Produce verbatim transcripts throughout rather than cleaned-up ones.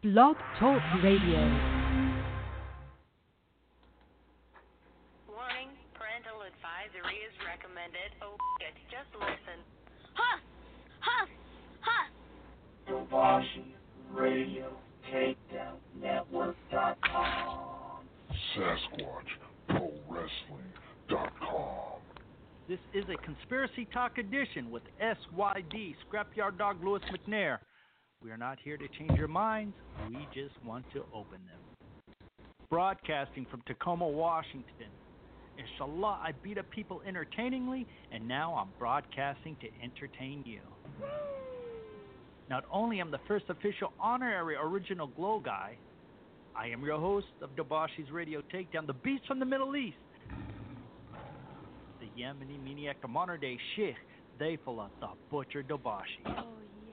Blog Talk Radio. Warning, parental advisory is recommended. Oh, shit, just listen. Huh! Huh! Huh! Dobashi Radio Takedown Network dot com. Sasquatch Pro Wrestling dot com. This is a Conspiracy Talk edition with S Y D, Scrapyard Dog Louis McNair. We are not here to change your minds. We just want to open them. Broadcasting from Tacoma, Washington. Inshallah, I beat up people entertainingly, and now I'm broadcasting to entertain you. Not only am the first official honorary original Glow guy, I am your host of Dobashi's Radio Takedown, the beast from the Middle East. The Yemeni maniac, the modern day Sheikh, Dayfullah, the Butcher Dobashi. Oh,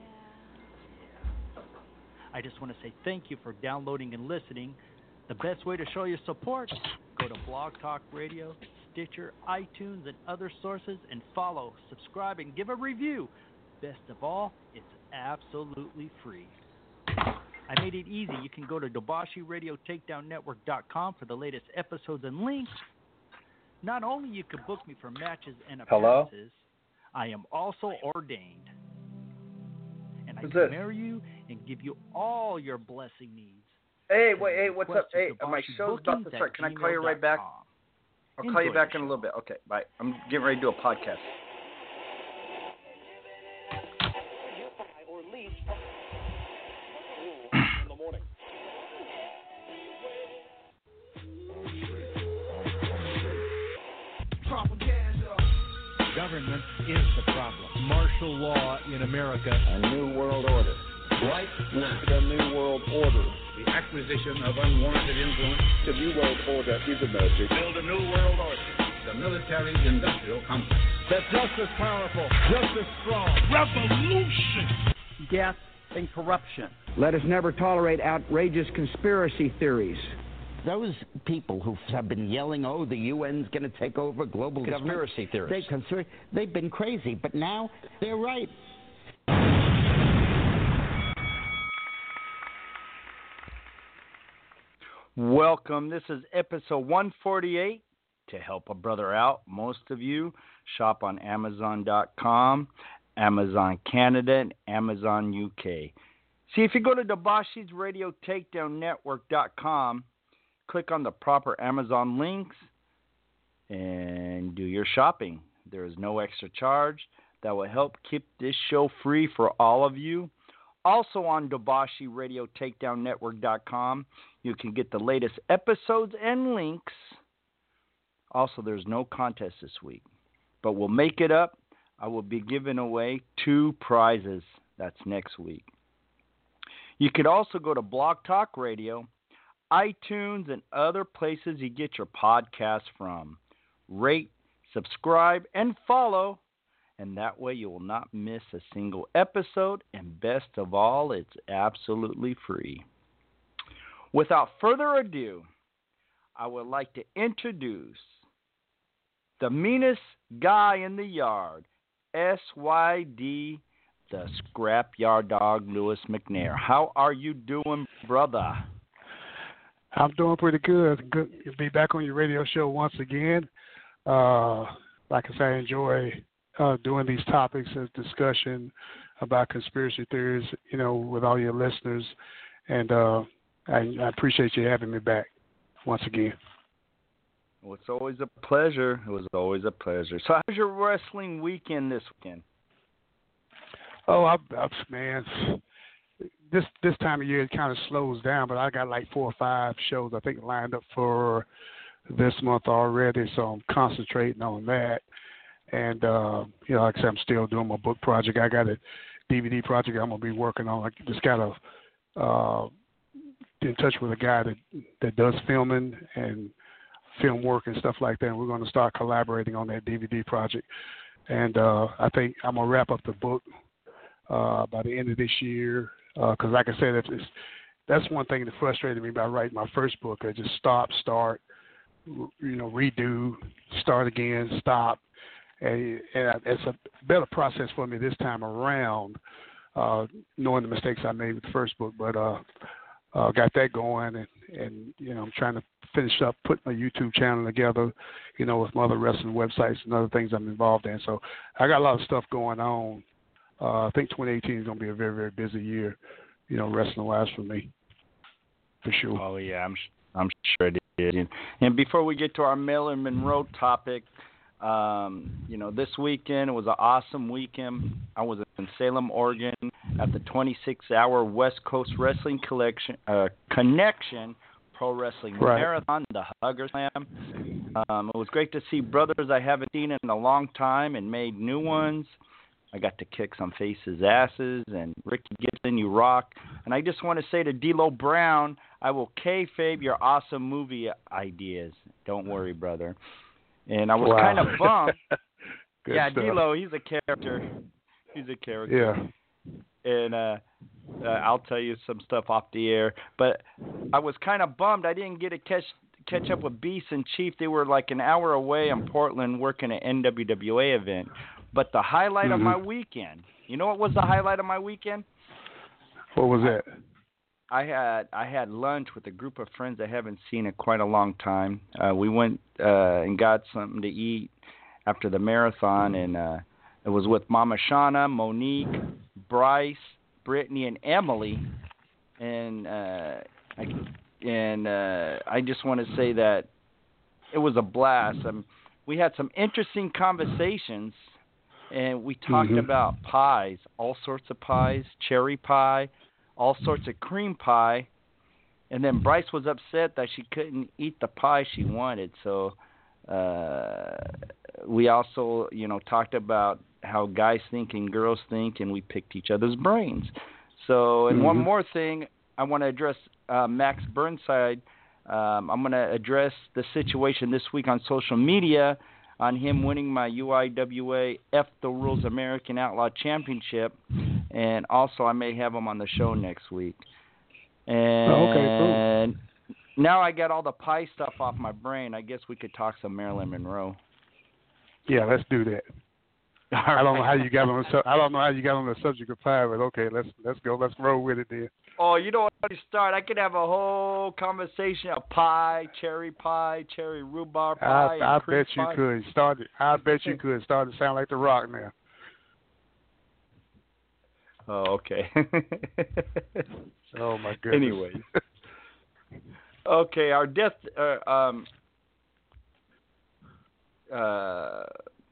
I just want to say thank you for downloading and listening. The best way to show your support, go to Blog Talk Radio, Stitcher, iTunes, and other sources, and follow, subscribe, and give a review. Best of all, it's absolutely free. I made it easy. You can go to Dobashi Radio Takedown Network dot com for the latest episodes and links. Not only you can book me for matches and appearances, Hello? I am also ordained. And I Who's can this? marry you and give you all your blessing needs. Hey, wait, hey, what's up? Hey, my show's about to start. Can I call you right back? I'll call you back in a little bit. Okay, bye. I'm getting ready to do a podcast. Government is the problem. Martial law in America. A new world order. Right now. The new world order. The acquisition of unwarranted influence. The new world order is emerging. Build a new world order. The military-industrial complex. That's just as powerful, just as strong. Revolution. Death and corruption. Let us never tolerate outrageous conspiracy theories. Those people who have been yelling, oh, the U N's going to take over global conspiracy government. Theorists. They conspir- they've been crazy, but now they're right. Welcome. This is episode one forty-eight. To help a brother out, most of you shop on Amazon dot com, Amazon Canada, and Amazon U K. See, if you go to Dobashi's Radio Takedown Network dot com, click on the proper Amazon links and do your shopping. There is no extra charge. That will help keep this show free for all of you. Also on Dobashi Radio Takedown Network dot com, you can get the latest episodes and links. Also, there's no contest this week, but we'll make it up. I will be giving away two prizes. That's next week. You could also go to Blog Talk Radio, iTunes, and other places you get your podcasts from. Rate, subscribe, and follow, and that way you will not miss a single episode, and best of all, it's absolutely free. Without further ado, I would like to introduce the meanest guy in the yard, S Y D, the Scrapyard Dog Louis McNair. How are you doing, brother? I'm doing pretty good. Good to be back on your radio show once again. Uh, like I say, I enjoy uh, doing these topics of discussion about conspiracy theories, you know, with all your listeners. And uh, I, I appreciate you having me back once again. Well, it's always a pleasure. It was always a pleasure. So how's your wrestling weekend this weekend? Oh, I, I, man, this this time of year it kind of slows down, but I got like four or five shows I think lined up for this month already, so I'm concentrating on that. And, uh, you know, like I said, I'm still doing my book project. I got a D V D project I'm going to be working on. I just got to uh, in touch with a guy that, that does filming and film work and stuff like that, and we're going to start collaborating on that D V D project. And uh, I think I'm going to wrap up the book uh, by the end of this year because, uh, like I said, it's, it's, that's one thing that frustrated me about writing my first book. I just stop, start, you know, redo, start again, stop. And, and it's a better process for me this time around, uh, knowing the mistakes I made with the first book. But uh, uh, got that going, and, and you know I'm trying to finish up putting my YouTube channel together, you know, with some other wrestling websites and other things I'm involved in. So I got a lot of stuff going on. Uh, I think twenty eighteen is going to be a very, very busy year, you know, wrestling-wise for me, for sure. Oh, yeah, I'm I'm sure it is. And before we get to our Marilyn Monroe topic, um, you know, this weekend, it was an awesome weekend. I was in Salem, Oregon at the twenty-six hour West Coast Wrestling Collection uh, Connection Pro Wrestling right. Marathon, the Hugger Slam. Um, it was great to see brothers I haven't seen in a long time and made new ones. I got to kick some faces' asses, and Ricky Gibson, you rock. And I just want to say to D'Lo Brown, I will kayfabe your awesome movie ideas. Don't worry, brother. And I was wow. kind of bummed. yeah, stuff. D'Lo, he's a character. He's a character. Yeah. And uh, uh, I'll tell you some stuff off the air. But I was kind of bummed I didn't get to catch catch up with Beast and Chief. They were like an hour away in Portland working an N W W A event. But the highlight mm-hmm. of my weekend, you know what was the highlight of my weekend? What was that? I had I had lunch with a group of friends I haven't seen in quite a long time. Uh, we went uh, and got something to eat after the marathon, and uh, it was with Mama Shauna, Monique, Bryce, Brittany, and Emily. And uh, I, and uh, I just want to say that it was a blast. Um, we had some interesting conversations. And we talked mm-hmm. about pies, all sorts of pies, cherry pie, all sorts of cream pie. And then Bryce was upset that she couldn't eat the pie she wanted. So uh, we also, you know, talked about how guys think and girls think, and we picked each other's brains. So, and mm-hmm. one more thing, I want to address uh, Max Burnside. Um, I'm going to address the situation this week on social media on him winning my U I W A F the Rules American Outlaw Championship, and also I may have him on the show next week. And oh, okay, cool. Now I got all the pie stuff off my brain. I guess we could talk some Marilyn Monroe. Yeah, let's do that. I don't know how you got on the I don't know how you got on the subject of pie, but okay, let's let's go. Let's roll with it then. Oh, you don't want to start. I could have a whole conversation of pie, cherry pie, cherry rhubarb pie. I, I cream bet you pie. could start. I bet you could start to sound like The Rock now. Oh, okay. Oh my goodness. Anyways, okay, our death. Uh, um. Uh.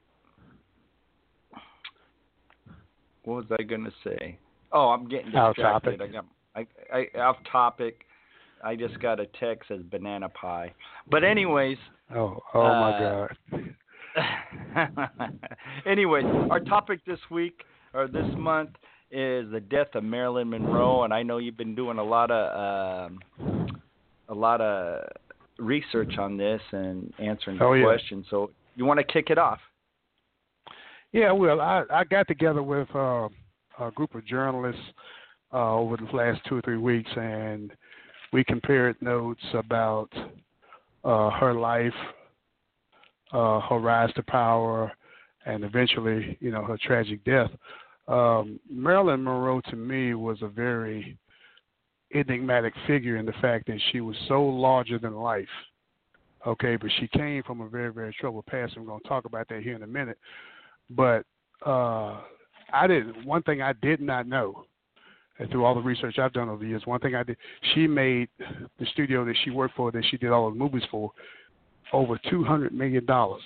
What was I gonna say? Oh, I'm getting distracted. Off topic. I got I, I off topic. I just got a text as banana pie. But anyways. Oh, oh uh, my God. Anyways, our topic this week or this month is the death of Marilyn Monroe, and I know you've been doing a lot of um, a lot of research on this and answering the oh, yeah. questions. So you want to kick it off? Yeah, well, I, I got together with uh, a group of journalists uh, over the last two or three weeks, and we compared notes about uh, her life, uh, her rise to power, and eventually, you know, her tragic death. Um, Marilyn Monroe, to me, was a very enigmatic figure in the fact that she was so larger than life. Okay, but she came from a very, very troubled past, and we're going to talk about that here in a minute. But uh, I didn't. One thing I did not know, and through all the research I've done over the years, one thing I did, she made the studio that she worked for, that she did all the movies for, over two hundred million dollars.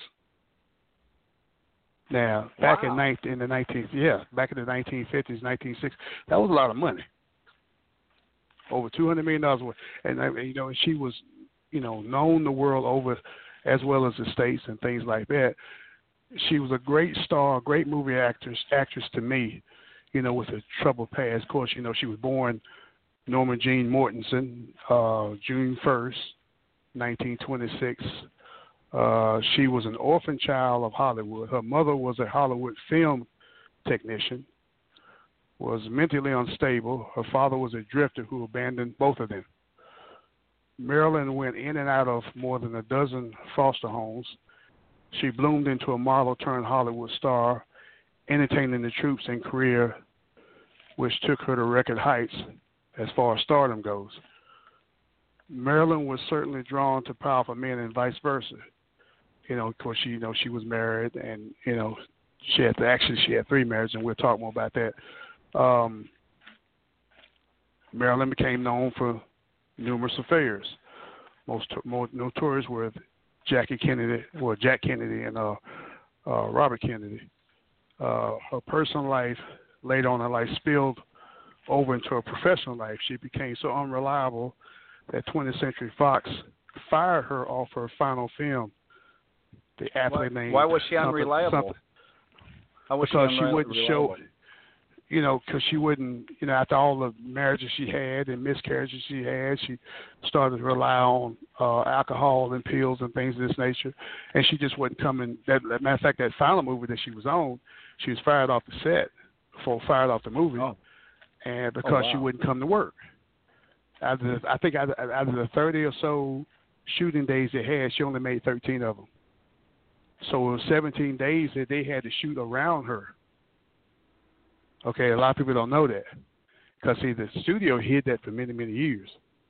Now, back wow. in, nineteen, in the nineteen, yeah, back in the nineteen fifties, nineteen sixties, that was a lot of money. Over two hundred million dollars worth, and you know, she was, you know, known the world over, as well as the States and things like that. She was a great star, a great movie actress, actress to me, you know, with a troubled past. Of course, you know, she was born Norma Jean Mortensen, uh, June first, nineteen twenty-six. Uh, she was an orphan child of Hollywood. Her mother was a Hollywood film technician, was mentally unstable. Her father was a drifter who abandoned both of them. Marilyn went in and out of more than a dozen foster homes. She bloomed into a model-turned-Hollywood star, entertaining the troops in career, which took her to record heights as far as stardom goes. Marilyn was certainly drawn to powerful men and vice versa. You know, of course, she, you know, she was married, and you know, she had actually she had three marriages, and we'll talk more about that. Um, Marilyn became known for numerous affairs. Most more notorious were Jackie Kennedy, well, Jack Kennedy, and uh, uh, Robert Kennedy. Uh, her personal life, later on in her life, spilled over into her professional life. She became so unreliable that twentieth Century Fox fired her off her final film, The Athlete Why, Named. why was she something, unreliable? Something. How was because she, she wouldn't unreliable? show, you know, because she wouldn't, you know, after all the marriages she had and miscarriages she had, she started to rely on uh, alcohol and pills and things of this nature, and she just wasn't coming. That, that matter of fact, that final movie that she was on, she was fired off the set, before fired off the movie, oh. and because oh, wow. she wouldn't come to work. Out of the, I think out of, out of the thirty or so shooting days they had, she only made thirteen of them. So it was seventeen days that they had to shoot around her. Okay, a lot of people don't know that. Because, see, the studio hid that for many, many years.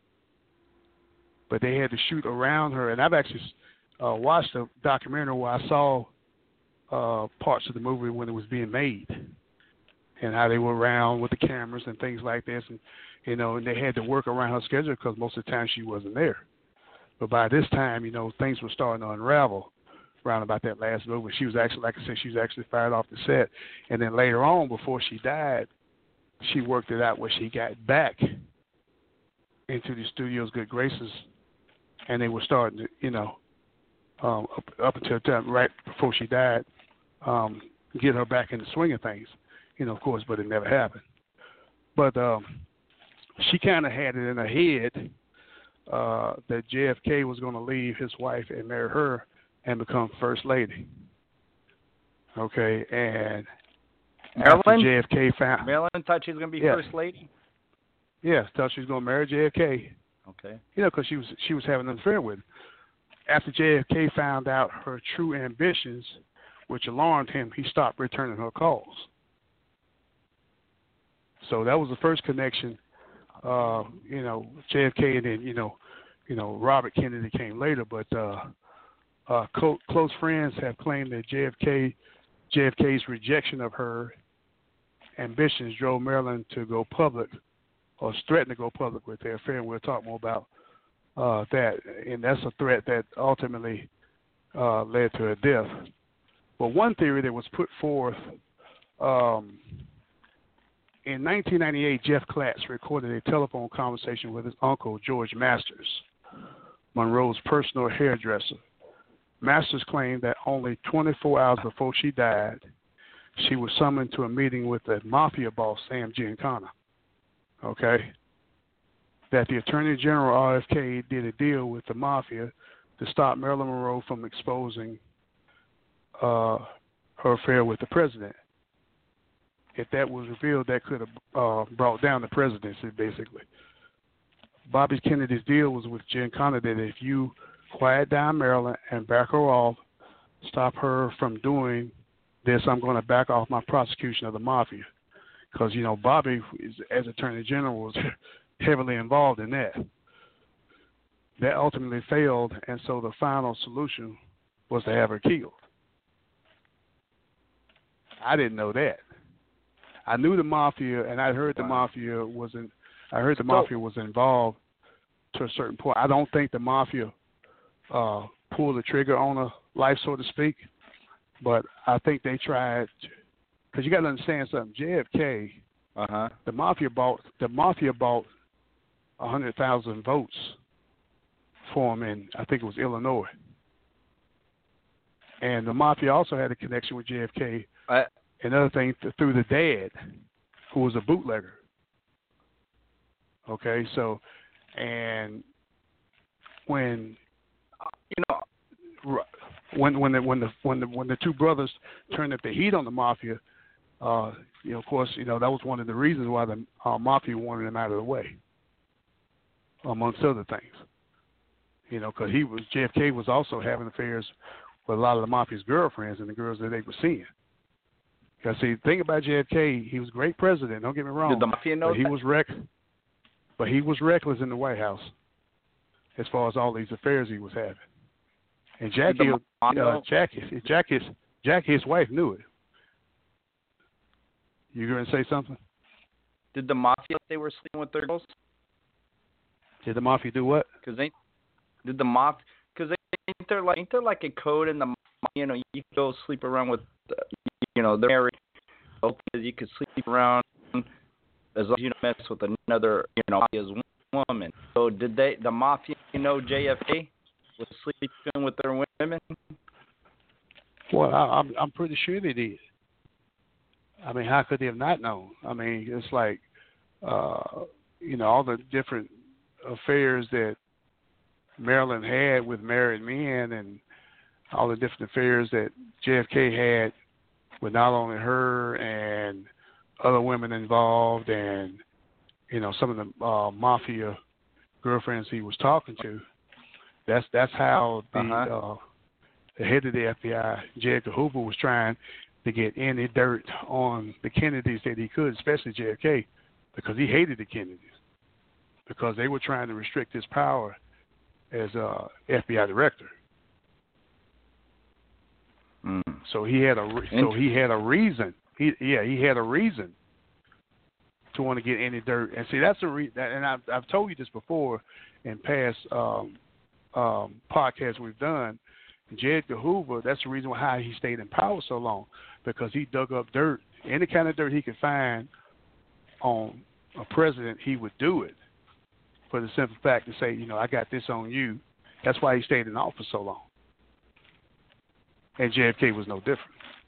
But they had to shoot around her. And I've actually uh, watched a documentary where I saw uh, parts of the movie when it was being made and how they were around with the cameras and things like this. And, you know, and they had to work around her schedule because most of the time she wasn't there. But by this time, you know, things were starting to unravel around about that last movie. She was actually, like I said, she was actually fired off the set. And then later on, before she died, she worked it out where she got back into the studio's good graces, and they were starting to, you know, um, up, up until the time, right before she died, um, get her back in the swing of things, you know, of course, but it never happened. But um, she kind of had it in her head uh, that J F K was going to leave his wife and marry her and become First Lady. Okay, and Marilyn? J F K found... Marilyn thought she was going to be yeah. First Lady? Yeah, thought she was going to marry J F K. Okay. You know, because she was, she was having an affair with him. After J F K found out her true ambitions, which alarmed him, he stopped returning her calls. So that was the first connection. Uh, you know, J F K, and then, you know, you know, Robert Kennedy came later, but... Uh, Uh, co- close friends have claimed that J F K, J F K's rejection of her ambitions drove Marilyn to go public, or threatened to go public with their affair. And we'll talk more about uh, that. And that's a threat that ultimately uh, led to her death. But one theory that was put forth um, in nineteen ninety-eight, Jeff Klatz recorded a telephone conversation with his uncle, George Masters, Monroe's personal hairdresser. Masters claimed that only twenty-four hours before she died, she was summoned to a meeting with the mafia boss, Sam Giancana. Okay? That the Attorney General, R F K, did a deal with the mafia to stop Marilyn Monroe from exposing uh, her affair with the president. If that was revealed, that could have uh, brought down the presidency, basically. Bobby Kennedy's deal was with Giancana that if you quiet down Marilyn and back her off, stop her from doing this, I'm going to back off my prosecution of the mafia. Because, you know, Bobby, as Attorney General, was heavily involved in that. That ultimately failed, and so the final solution was to have her killed. I didn't know that. I knew the mafia, and I heard the mafia was in, I heard the mafia was involved to a certain point. I don't think the mafia Uh, pull the trigger on her life, so to speak. But I think they tried, because you got to understand something. J F K, uh-huh. the mafia bought the mafia bought a hundred thousand votes for him in, I think it was Illinois. And the mafia also had a connection with J F K. I, Another thing, through the dad, who was a bootlegger. Okay, so, and when you know, when when the when the when the when the two brothers turned up the heat on the mafia, uh, you know, of course, you know that was one of the reasons why the uh, mafia wanted him out of the way, amongst other things. You know, because he was J F K was also having affairs with a lot of the mafia's girlfriends and the girls that they were seeing. Because see, the thing about J F K, he was a great president. Don't get me wrong. Did the mafia know but he that? was reck, but he was reckless in the White House. as far as all these affairs he was having. And Jackie, uh, Jackie, Jackie, Jackie, his wife knew it. You going to say something? Did the mafia they were sleeping with their girls? Did the mafia do what? Because they did the mafia. Because ain't there like ain't there like a code in the mafia, you know, you can go sleep around with uh, you know they're married. You could sleep around as long as you don't mess with another you know mafia's woman. So did they the mafia you know J F K was sleeping with their women? Well, I, I'm I'm pretty sure they did. I mean, how could they have not known? I mean, it's like uh, you know all the different affairs that Marilyn had with married men and all the different affairs that J F K had with not only her and other women involved and, you know, some of the uh, mafia girlfriends he was talking to. That's that's how the uh-huh. uh, the head of the F B I, J. Edgar Hoover, was trying to get any dirt on the Kennedys that he could, especially J F K, because he hated the Kennedys, because they were trying to restrict his power as uh, F B I director. Mm. So he had a re- so he had a reason. He yeah he had a reason to want to get any dirt. And see, that's the re- and I've I've told you this before in past um, um, podcasts we've done. J. Edgar Hoover, that's the reason why he stayed in power so long, because he dug up dirt, any kind of dirt he could find on a president, he would do it for the simple fact to say, you know, I got this on you. That's why he stayed in office so long. And J F K was no different.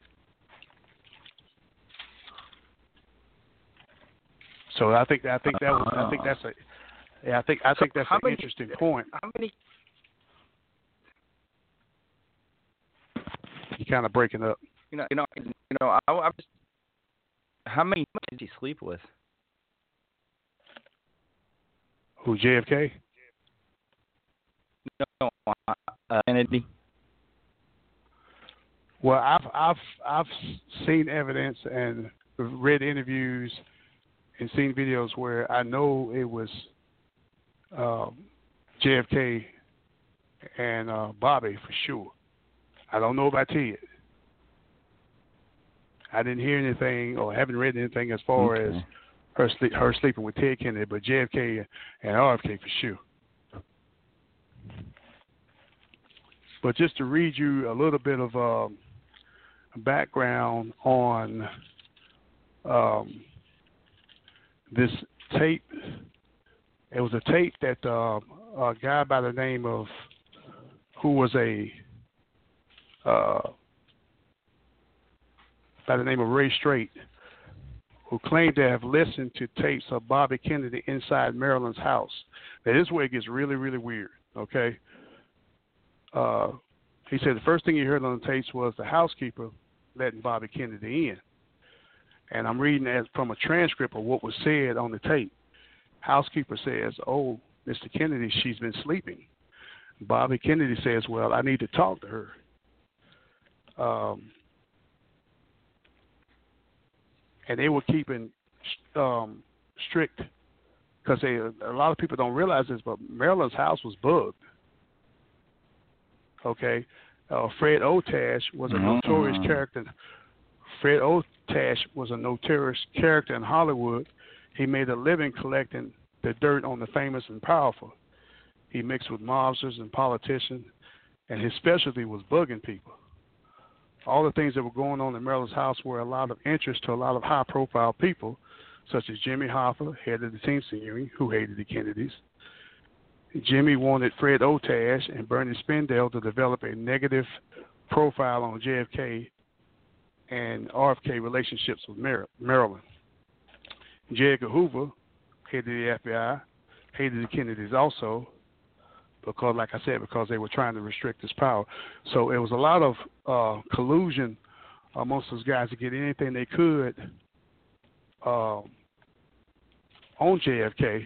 So I think I think that was I think that's a yeah I think I think that's an many, interesting point. How many? You're kind of breaking up. You know, you know, you know. I, I just, how many did he sleep with? Who, J F K? No, uh, Kennedy. Well, I've I've I've seen evidence and read interviews and seen videos where I know it was um, J F K and uh, Bobby for sure. I don't know about Ted. I didn't hear anything or haven't read anything as far okay. as her sleep, her sleeping with Ted Kennedy, but J F K and R F K for sure. But just to read you a little bit of um, background on um, this tape. It was a tape that uh, a guy by the name of, who was a, uh, by the name of Ray Strait, who claimed to have listened to tapes of Bobby Kennedy inside Marilyn's house. Now, this is where it gets really, really weird, okay? Uh, he said the first thing he heard on the tapes was the housekeeper letting Bobby Kennedy in. And I'm reading that from a transcript of what was said on the tape. Housekeeper says, "Oh, Mister Kennedy, she's been sleeping." Bobby Kennedy says, "Well, I need to talk to her." Um, and they were keeping um, strict, because they a lot of people don't realize this, but Marilyn's house was bugged. Okay, uh, Fred Otash was a mm-hmm. notorious character. Fred Otash was a notorious character in Hollywood. He made a living collecting the dirt on the famous and powerful. He mixed with mobsters and politicians, and his specialty was bugging people. All the things that were going on in Marilyn's house were a lot of interest to a lot of high-profile people, such as Jimmy Hoffa, head of the Teamster Union, who hated the Kennedys. Jimmy wanted Fred Otash and Bernie Spindale to develop a negative profile on J F K and R F K relationships with Mar- Marilyn. J. Edgar Hoover, head of the F B I, hated the Kennedys also, because, like I said, because they were trying to restrict his power. So it was a lot of uh, collusion amongst those guys to get anything they could uh, on J F K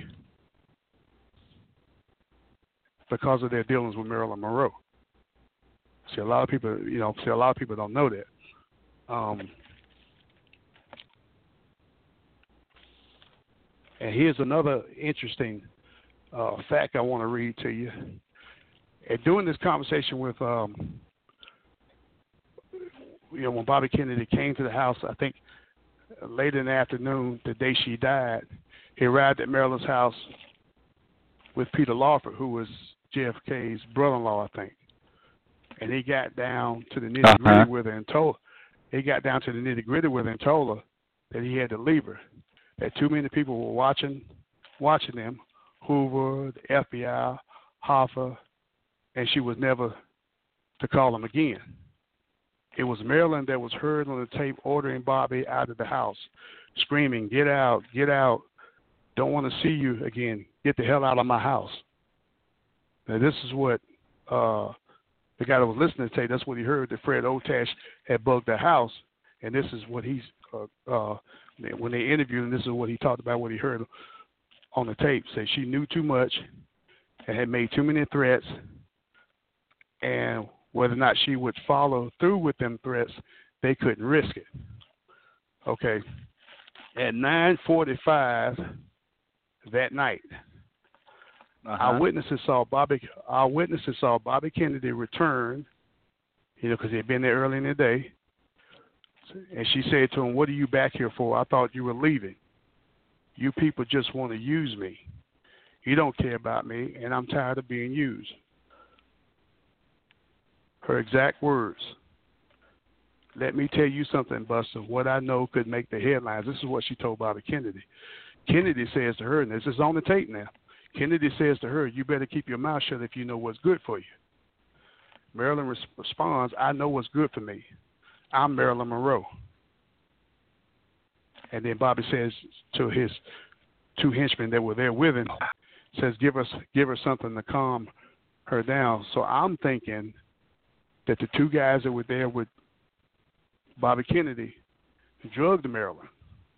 because of their dealings with Marilyn Monroe. See, a lot of people, you know, see, a lot of people don't know that. Um, and here's another interesting uh, fact I want to read to you. And during this conversation with, um, you know, when Bobby Kennedy came to the house, I think late in the afternoon, the day she died, he arrived at Marilyn's house with Peter Lawford, who was J F K's brother-in-law, I think. And he got down to the nitty-gritty uh-huh. with her and told he got down to the nitty-gritty with her and told her that he had to leave her, that too many people were watching watching them, Hoover, the F B I, Hoffa, and she was never to call him again. It was Marilyn that was heard on the tape ordering Bobby out of the house, screaming, "Get out, get out, don't want to see you again, get the hell out of my house." Now this is what uh, the guy that was listening to say, that's what he heard, that Fred Otash had bugged the house, and this is what he's, uh, uh, when they interviewed him, this is what he talked about, what he heard on the tape. Said she knew too much and had made too many threats, and whether or not she would follow through with them threats, they couldn't risk it. Okay. At nine forty-five that night, uh-huh. our witnesses saw Bobby. Our witnesses saw Bobby Kennedy return, you know, because he had been there early in the day. And she said to him, "What are you back here for? I thought you were leaving. You people just want to use me. You don't care about me, and I'm tired of being used." Her exact words. "Let me tell you something, Buster. What I know could make the headlines." This is what she told Bobby Kennedy. Kennedy says to her, and this is on the tape now, Kennedy says to her, "You better keep your mouth shut if you know what's good for you." Marilyn res- responds, "I know what's good for me. I'm Marilyn Monroe." And then Bobby says to his two henchmen that were there with him, says, give us, give her something to calm her down. So I'm thinking that the two guys that were there with Bobby Kennedy drugged Marilyn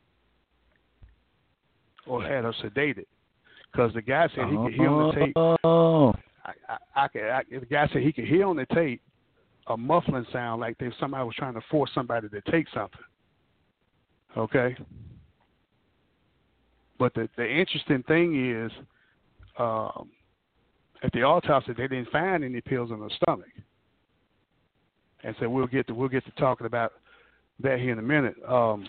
or had her sedated, because the guy said he could hear on the tape. Oh. I, I, I could, I, the guy said he could hear on the tape a muffling sound like they somebody was trying to force somebody to take something. Okay. But the the interesting thing is, um, at the autopsy they didn't find any pills in her stomach. And so we'll get to we'll get to talking about that here in a minute. Um,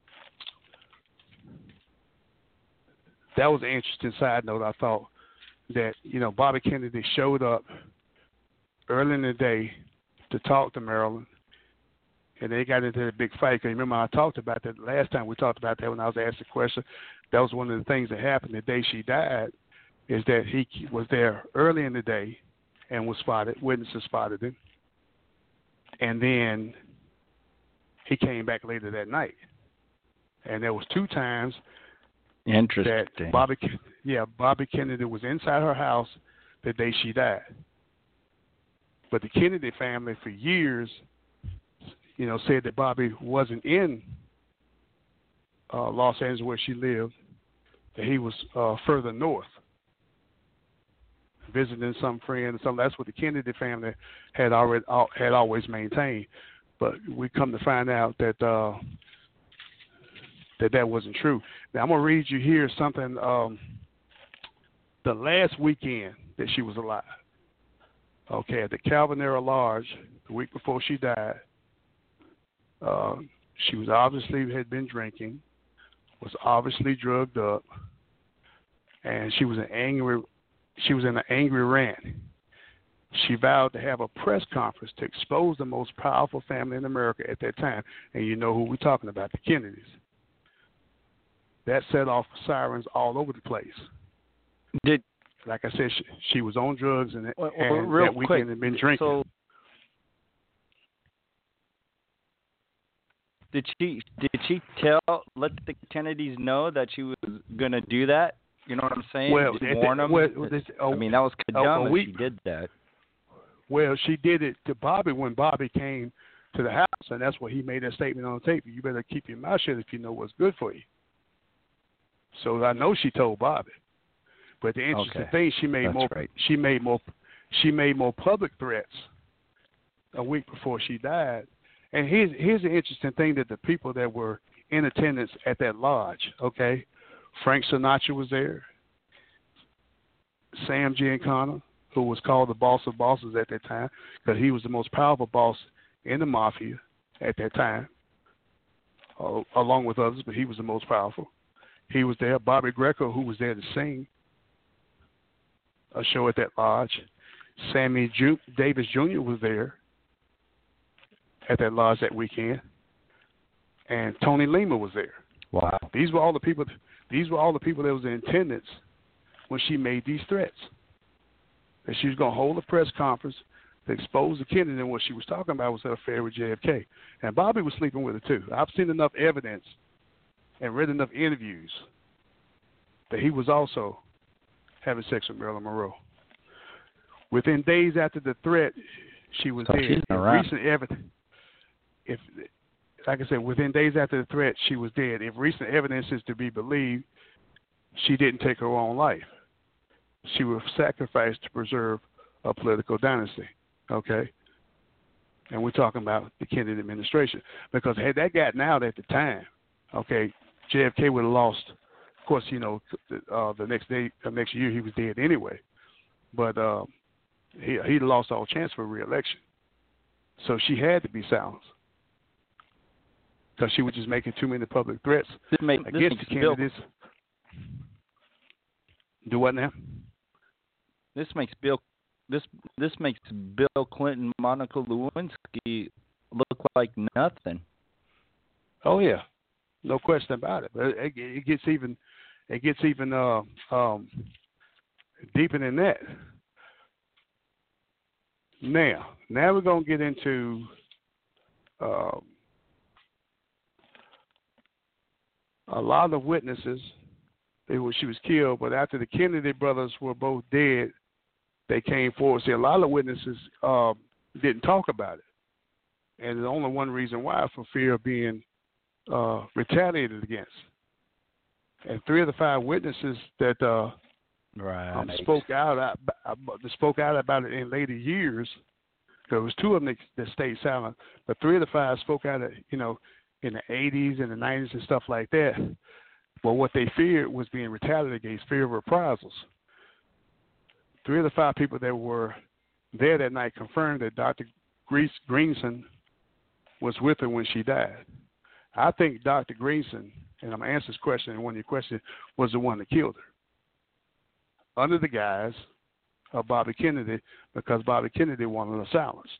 that was an interesting side note. I thought that, you know, Bobby Kennedy showed up early in the day to talk to Marilyn, and they got into a big fight. Cause remember, I talked about that last time we talked about that when I was asked the question. That was one of the things that happened the day she died, is that he was there early in the day and was spotted. Witnesses spotted him. And then he came back later that night. And there was two times Interesting. that Bobby, yeah, Bobby Kennedy was inside her house the day she died. But the Kennedy family for years, you know, said that Bobby wasn't in uh, Los Angeles where she lived, that he was uh, further north, visiting some friend or something. That's what the Kennedy family had already had always maintained. But we come to find out that uh, that that wasn't true. Now I'm gonna read you here something. Um, the last weekend that she was alive, okay, at the Calvanera Lodge, the week before she died, uh, she was obviously had been drinking, was obviously drugged up, and she was an angry. She was in an angry rant. She vowed to have a press conference to expose the most powerful family in America at that time. And you know who we're talking about, the Kennedys. That set off sirens all over the place. Did Like I said, she, she was on drugs, and, well, and real that weekend quick, had been drinking. So did she did she tell, let the Kennedys know that she was going to do that? You know what I'm saying? Well, Just it, warn them. well, this, oh, I mean, that was kind of oh, dumb if we, she did that. Well, she did it to Bobby when Bobby came to the house, and that's why he made that statement on the tape. You better keep your mouth shut if you know what's good for you. So I know she told Bobby. But the interesting Okay. thing, she made That's more. right. She made more. She made more public threats a week before she died. And here's here's the interesting thing, that the people that were in attendance at that lodge, okay, Frank Sinatra was there. Sam Giancana, who was called the boss of bosses at that time, because he was the most powerful boss in the mafia at that time, uh, along with others, but he was the most powerful. He was there. Bobby Greco, who was there to sing a show at that lodge. Sammy Ju- Davis Junior was there at that lodge that weekend, and Tony Lima was there. Wow. These were all the people. These were all the people that was in attendance when she made these threats. That she was going to hold a press conference to expose the Kennedy, and what she was talking about was an affair with J F K. And Bobby was sleeping with her too. I've seen enough evidence and read enough interviews that he was also having sex with Marilyn Monroe. Within days after the threat, she was So dead. she's If around. recent evidence, if like I said, within days after the threat, she was dead. If recent evidence is to be believed, she didn't take her own life. She was sacrificed to preserve a political dynasty. Okay? And we're talking about the Kennedy administration. Because had that gotten out at the time, okay, J F K would have lost. Of course, you know, uh, the next day, the next year, he was dead anyway. But uh, he he lost all chance for re-election. So she had to be silenced because she was just making too many public threats This make, against this the makes Bill, Kennedys. Do what now? This makes Bill. This this makes Bill Clinton, Monica Lewinsky look like nothing. Oh yeah, no question about it. But it, it gets even, it gets even uh, um, deeper than that. Now, now we're gonna get into uh, a lot of witnesses. They were, she was killed, but after the Kennedy brothers were both dead, they came forward. See, a lot of witnesses uh, didn't talk about it, and there's only one reason why: for fear of being uh, retaliated against. And three of the five witnesses that uh, right. um, spoke out uh, spoke out about it in later years. There was two of them that, that stayed silent, but three of the five spoke out, at, you know, in the eighties and the nineties and stuff like that. But what they feared was being retaliated against, fear of reprisals. Three of the five people that were there that night confirmed that Doctor Greenson was with her when she died. I think Doctor Greenson, and I'm going to answer this question, and one of your questions, was the one that killed her, under the guise of Bobby Kennedy, because Bobby Kennedy wanted her silenced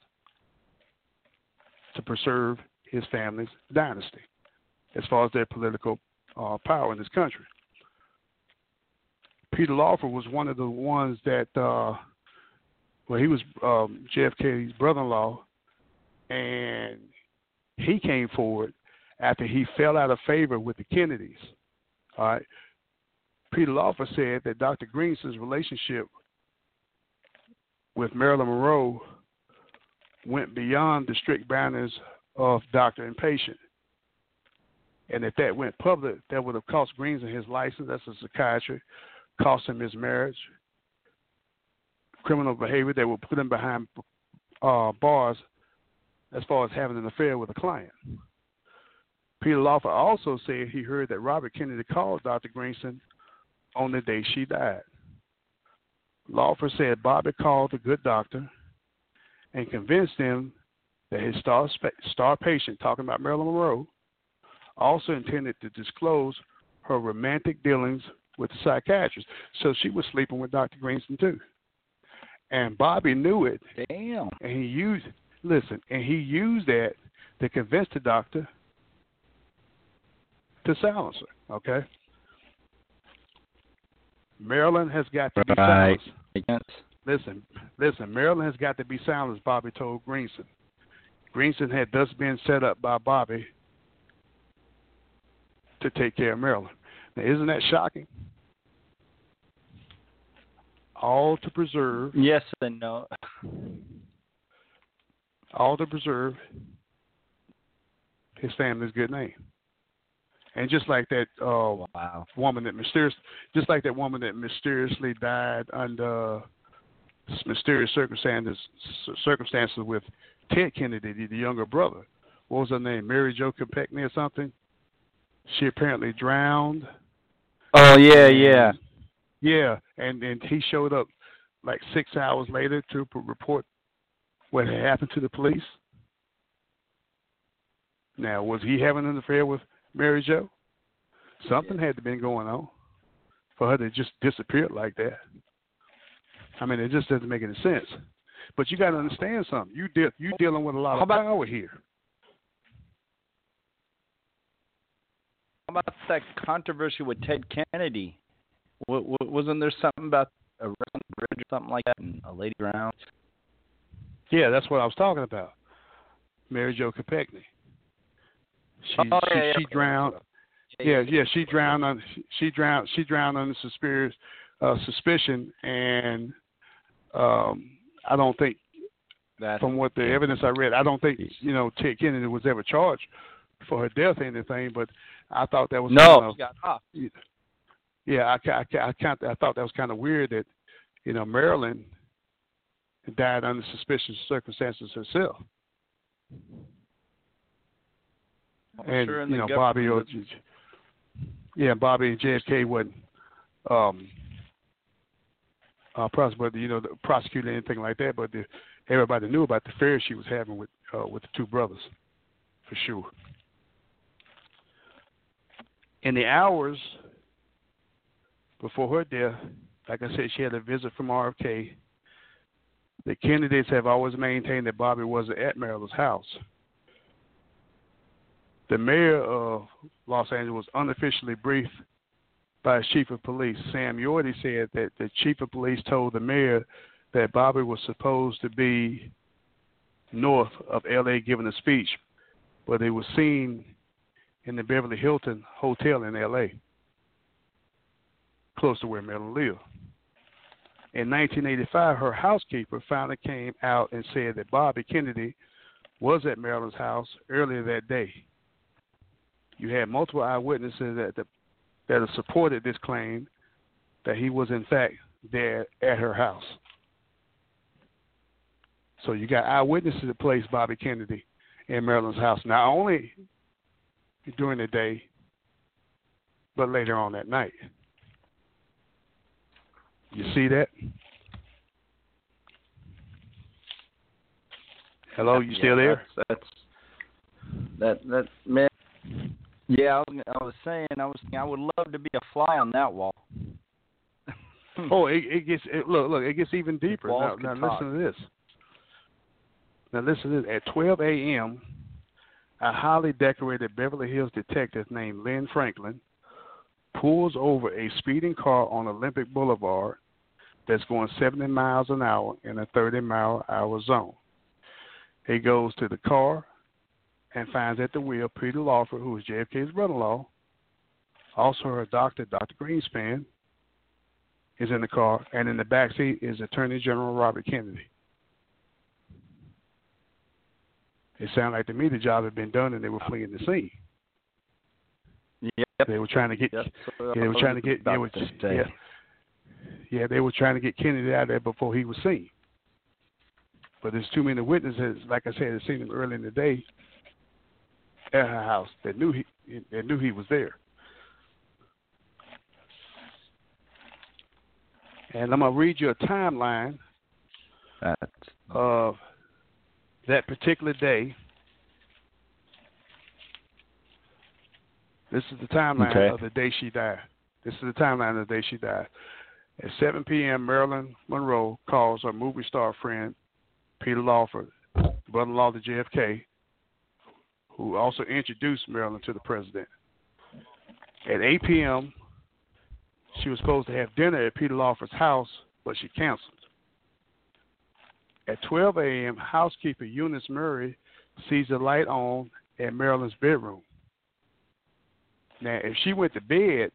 to preserve his family's dynasty as far as their political uh, power in this country. Peter Lawford was one of the ones that, uh, well, he was um, J F K's brother-in-law, and he came forward after he fell out of favor with the Kennedys. All right. Peter Lawford said that Doctor Greenson's relationship with Marilyn Monroe went beyond the strict boundaries of doctor and patient. And if that went public, that would have cost Greenson his license as a psychiatrist, cost him his marriage, criminal behavior that would put him behind uh, bars as far as having an affair with a client. Peter Lawford also said he heard that Robert Kennedy called Doctor Greenson on the day she died. Lawford said Bobby called the good doctor and convinced him that his star, star patient, talking about Marilyn Monroe, also intended to disclose her romantic dealings with the psychiatrist. So she was sleeping with Doctor Greenson too. And Bobby knew it. Damn. And he used, listen, and he used that to convince the doctor to silence her, okay? Marilyn has got to be right. silenced. Listen, listen, Marilyn has got to be silenced, Bobby told Greenson. Greenson had thus been set up by Bobby to take care of Marilyn. Now, isn't that shocking? All to preserve. Yes and no. All to preserve his family's good name. And just like that uh, wow. woman that mysterious, just like that woman that mysteriously died under mysterious circumstances, circumstances with Ted Kennedy, the younger brother. What was her name? Mary Jo Kopechne or something? She apparently drowned. Oh yeah, yeah, yeah. And and he showed up like six hours later to report what had happened to the police. Now, was he having an affair with Mary Jo? Something yeah. had to been going on for her to just disappear like that. I mean, it just doesn't make any sense. But you got to understand something. You de- you dealing with a lot How of about, power here. How about that controversy with Ted Kennedy? W- w- wasn't there something about a bridge or something like that and a lady drowned? Yeah, that's what I was talking about. Mary Jo Kopechne. She oh, she, yeah, yeah, she okay. drowned. Yeah, yeah, she drowned on she drowned she drowned under suspicion, uh, suspicion, and um, I don't think, That's, from what the evidence I read, I don't think you know Ted Kennedy was ever charged for her death or anything. But I thought that was no, kind of, she got off. Yeah, I I I, I, I thought that was kind of weird that you know Marilyn died under suspicious circumstances herself. Well, and sure you know Bobby or yeah Bobby and J F K wasn't um, uh, prosecuted, you know, prosecuted anything like that, but the, everybody knew about the affair she was having with uh, with the two brothers, for sure. In the hours before her death, like I said, she had a visit from R F K. The Kennedys have always maintained that Bobby wasn't at Marilyn's house. The mayor of Los Angeles was unofficially briefed by his chief of police. Sam Yorty said that the chief of police told the mayor that Bobby was supposed to be north of L A giving a speech, but he was seen in the Beverly Hilton Hotel in L A, close to where Marilyn lived. In nineteen eighty-five, her housekeeper finally came out and said that Bobby Kennedy was at Marilyn's house earlier that day. You had multiple eyewitnesses that the, that have supported this claim that he was in fact there at her house. So you got eyewitnesses that placed Bobby Kennedy in Marilyn's house, not only during the day, but later on that night. You see that? Hello, you yeah, still there? That's, that's that that man. Yeah, I was, I was saying, I was I would love to be a fly on that wall. oh, it, it gets it, look look it gets even deeper. Now, now talk. listen to this. Now listen to this. At twelve a.m., a highly decorated Beverly Hills detective named Lynn Franklin pulls over a speeding car on Olympic Boulevard that's going seventy miles an hour in a thirty mile an hour zone. He goes to the car and finds at the wheel Peter Lawford, who is J F K's brother-in-law. Also her doctor, Doctor Greenspan, is in the car, and in the back seat is Attorney General Robert Kennedy. It sounded like to me the job had been done and they were fleeing the scene. Yep. They were trying to get. Yep. Yeah, they were trying to get. They were, yeah, yeah, they were trying to get Kennedy out of there before he was seen. But there's too many witnesses, like I said, that seen him early in the day at her house that knew he that knew he was there. And I'm gonna read you a timeline That's... of that particular day. This is the timeline okay. of the day she died. This is the timeline of the day she died. At seven p.m., Marilyn Monroe calls her movie star friend, Peter Lawford, brother-in-law to J F K, who also introduced Marilyn to the president. At eight p.m., she was supposed to have dinner at Peter Lawford's house, but she canceled. At twelve a.m., housekeeper Eunice Murray sees the light on at Marilyn's bedroom. Now, if she went to bed,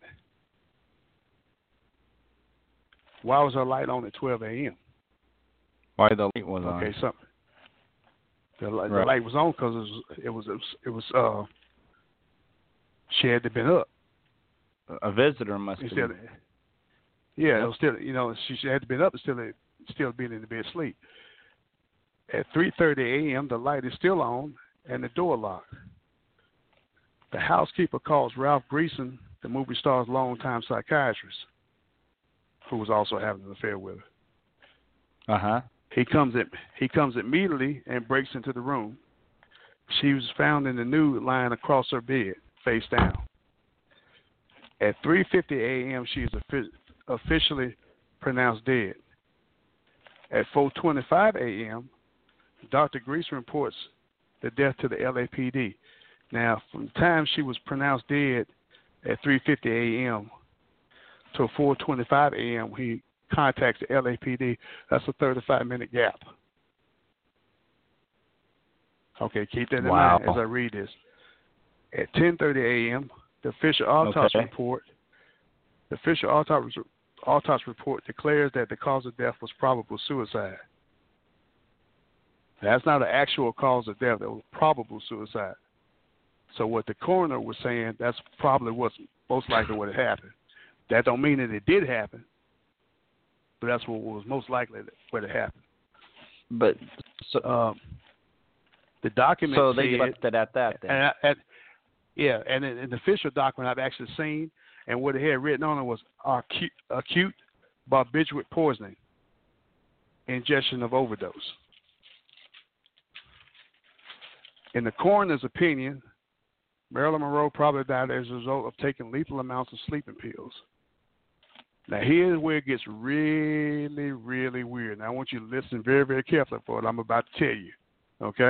why was her light on at twelve a.m.? Why the light was on? Okay, something. The, right. the light was on because it was, it was, it was, uh, she had to been up. A visitor must have been. Yeah, yep. It was still, you know, she, she had to been up and still, still being in the bed asleep. At three thirty a.m., the light is still on and the door locked. The housekeeper calls Ralph Greason, the movie star's longtime psychiatrist, who was also having an affair with her. Uh huh. He comes at he comes immediately and breaks into the room. She was found in the nude lying across her bed, face down. At three fifty a.m., she is officially pronounced dead. At four twenty-five a.m., Doctor Greason reports the death to the L A P D. Now, from the time she was pronounced dead at three fifty a.m. to four twenty-five a.m., he contacts the L A P D. That's a thirty-five minute gap. Okay, keep that in wow. mind as I read this. At ten thirty a.m., the official autopsy okay. report, the official autopsy, autopsy report declares that the cause of death was probable suicide. That's not an actual cause of death. That was probable suicide. So what the coroner was saying, that's probably what's most likely what had happened. That don't mean that it did happen, but that's what was most likely what had happened. But so, um, the document so they said, left it at that then. And, and, yeah, and in, in the official document I've actually seen, and what it had written on it was acute, acute barbiturate poisoning, ingestion of overdose. In the coroner's opinion, Marilyn Monroe probably died as a result of taking lethal amounts of sleeping pills. Now, here's where it gets really, really weird. Now, I want you to listen very, very carefully for what I'm about to tell you, okay?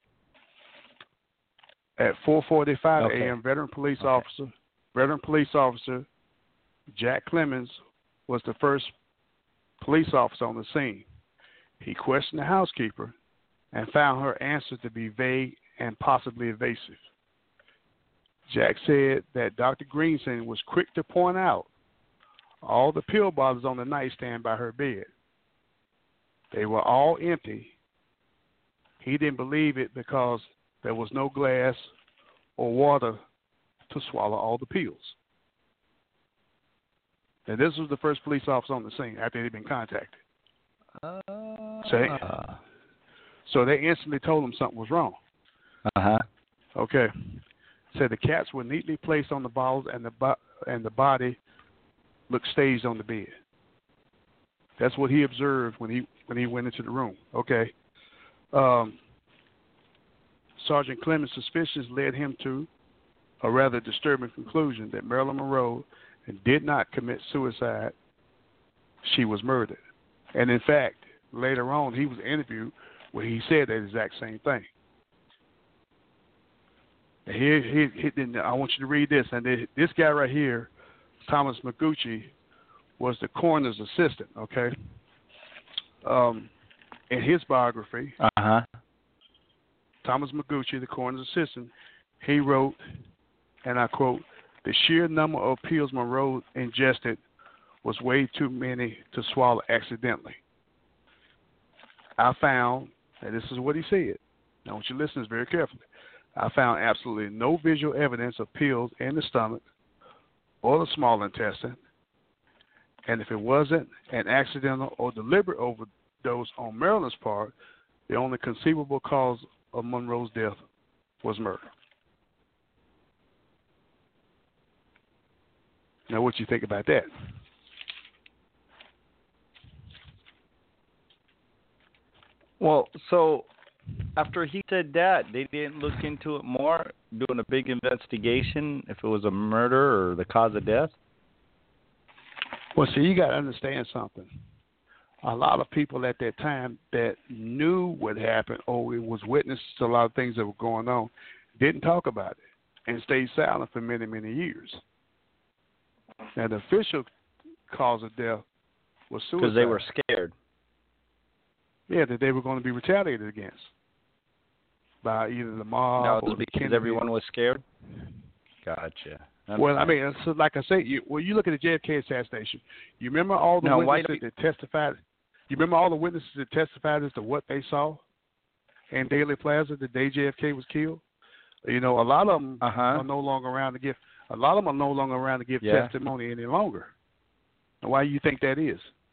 At four forty-five okay. a.m., veteran police okay. officer, veteran police officer Jack Clemens was the first police officer on the scene. He questioned the housekeeper and found her answer to be vague and possibly evasive. Jack said that Doctor Greason was quick to point out all the pill bottles on the nightstand by her bed. They were all empty. He didn't believe it because there was no glass or water to swallow all the pills. Now, this was the first police officer on the scene after they'd been contacted. Uh, so, they, so they instantly told him something was wrong. Uh-huh. Okay. Said the cats were neatly placed on the bottles and the bo- and the body looked staged on the bed. That's what he observed when he when he went into the room. Okay. Um, Sergeant Clemens' suspicions led him to a rather disturbing conclusion that Marilyn Monroe did not commit suicide. She was murdered. And in fact, later on, he was interviewed where he said that exact same thing. Here, here, here, I want you to read this. And this guy right here, Thomas Maguchi, was the coroner's assistant, okay? Um, in his biography, uh-huh. Thomas Maguchi, the coroner's assistant, he wrote, and I quote, "The sheer number of pills Monroe ingested was way too many to swallow accidentally. I found," and this is what he said, I want you to listen very carefully, "I found absolutely no visual evidence of pills in the stomach or the small intestine, and if it wasn't an accidental or deliberate overdose on Marilyn's part, the only conceivable cause of Monroe's death was murder." Now, what do you think about that? Well, so after he said that, they didn't look into it more, doing a big investigation if it was a murder or the cause of death? Well, see, you got to understand something. A lot of people at that time that knew what happened or it was witness to a lot of things that were going on didn't talk about it and stayed silent for many, many years. Now, the official cause of death was suicide. Because they were scared. Yeah, that they were going to be retaliated against by either the mob no, or the because Kennedy. Everyone was scared? Gotcha. That's well, nice. I mean, so like I say, you, well, you look at the J F K assassination. You remember all the now, witnesses why that testified? You remember all the witnesses that testified as to what they saw in Daley Plaza the day J F K was killed? You know, a lot of them uh-huh. are no longer around to give. A lot of them are no longer around to give yeah. testimony any longer. And why do you think that is?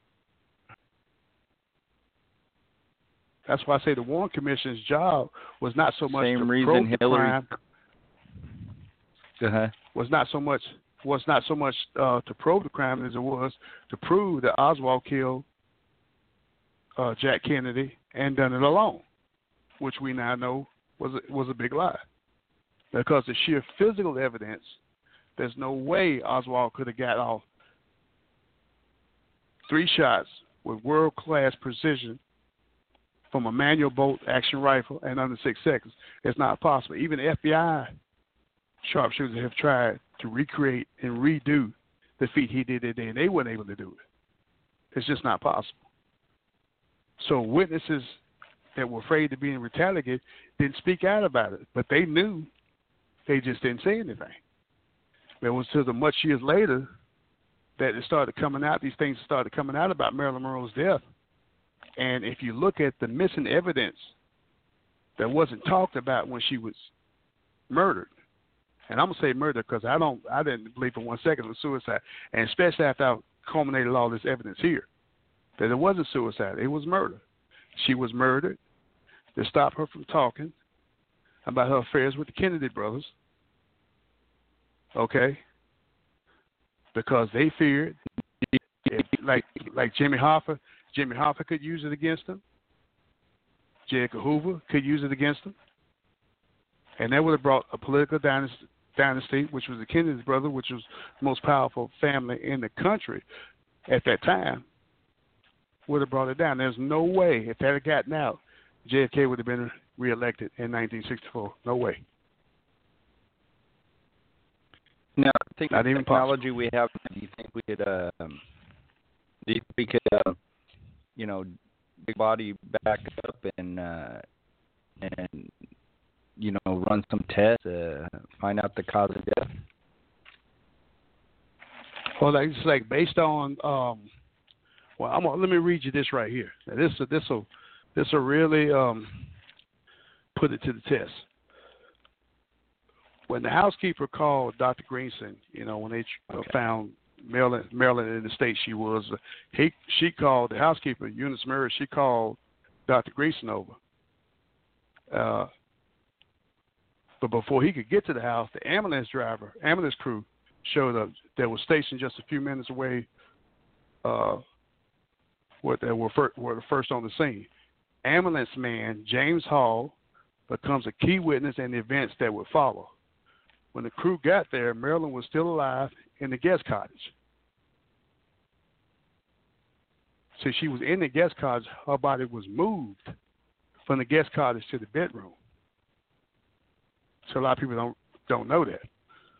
That's why I say the Warren Commission's job was not so much Same to reason probe the Hillary. crime. Uh-huh. Was not so much was not so much uh, to probe the crime as it was to prove that Oswald killed uh, Jack Kennedy and done it alone, which we now know was a, was a big lie. Because the sheer physical evidence, there's no way Oswald could have got off three shots with world-class precision from a manual bolt action rifle and under six seconds. It's not possible. Even the F B I sharpshooters have tried to recreate and redo the feat he did that day, and they weren't able to do it. It's just not possible. So witnesses that were afraid of being retaliated didn't speak out about it, but they knew. They just didn't say anything. It was till the much years later that it started coming out, these things started coming out about Marilyn Monroe's death. And if you look at the missing evidence that wasn't talked about when she was murdered, and I'm gonna say murder because I don't, I didn't believe for one second it was suicide, and especially after I culminated all this evidence here, that it wasn't suicide, it was murder. She was murdered to stop her from talking about her affairs with the Kennedy brothers, okay? Because they feared, like like Jimmy Hoffa, Jimmy Hoffa could use it against them. J. Edgar Hoover could use it against them. And that would have brought a political dynasty, dynasty, which was the Kennedy brothers, which was the most powerful family in the country at that time, would have brought it down. There's no way, if that had gotten out, J F K would have been reelected in nineteen sixty-four. No way. Now, I think Not the even technology possible. we have, do you think we could, uh, um, do you think we could, uh, you know, big body back up and, uh, and, you know, run some tests, uh, find out the cause of death? Well, like, it's like based on, um, well, I'm gonna, let me read you this right here. Now, this this will this will really um, put it to the test. When the housekeeper called Doctor Greenson, you know, when they okay. found Marilyn, Marilyn in the state she was, he she called the housekeeper, Eunice Murray. She called Doctor Greenson over. Uh, but before he could get to the house, the ambulance driver, ambulance crew, showed up. That was stationed just a few minutes away. Uh, what they were, fir- were the first on the scene. Ambulance man James Hall becomes a key witness in the events that would follow. When the crew got there, Marilyn was still alive in the guest cottage. So she was in the guest cottage. Her body was moved from the guest cottage to the bedroom. So a lot of people don't don't know that.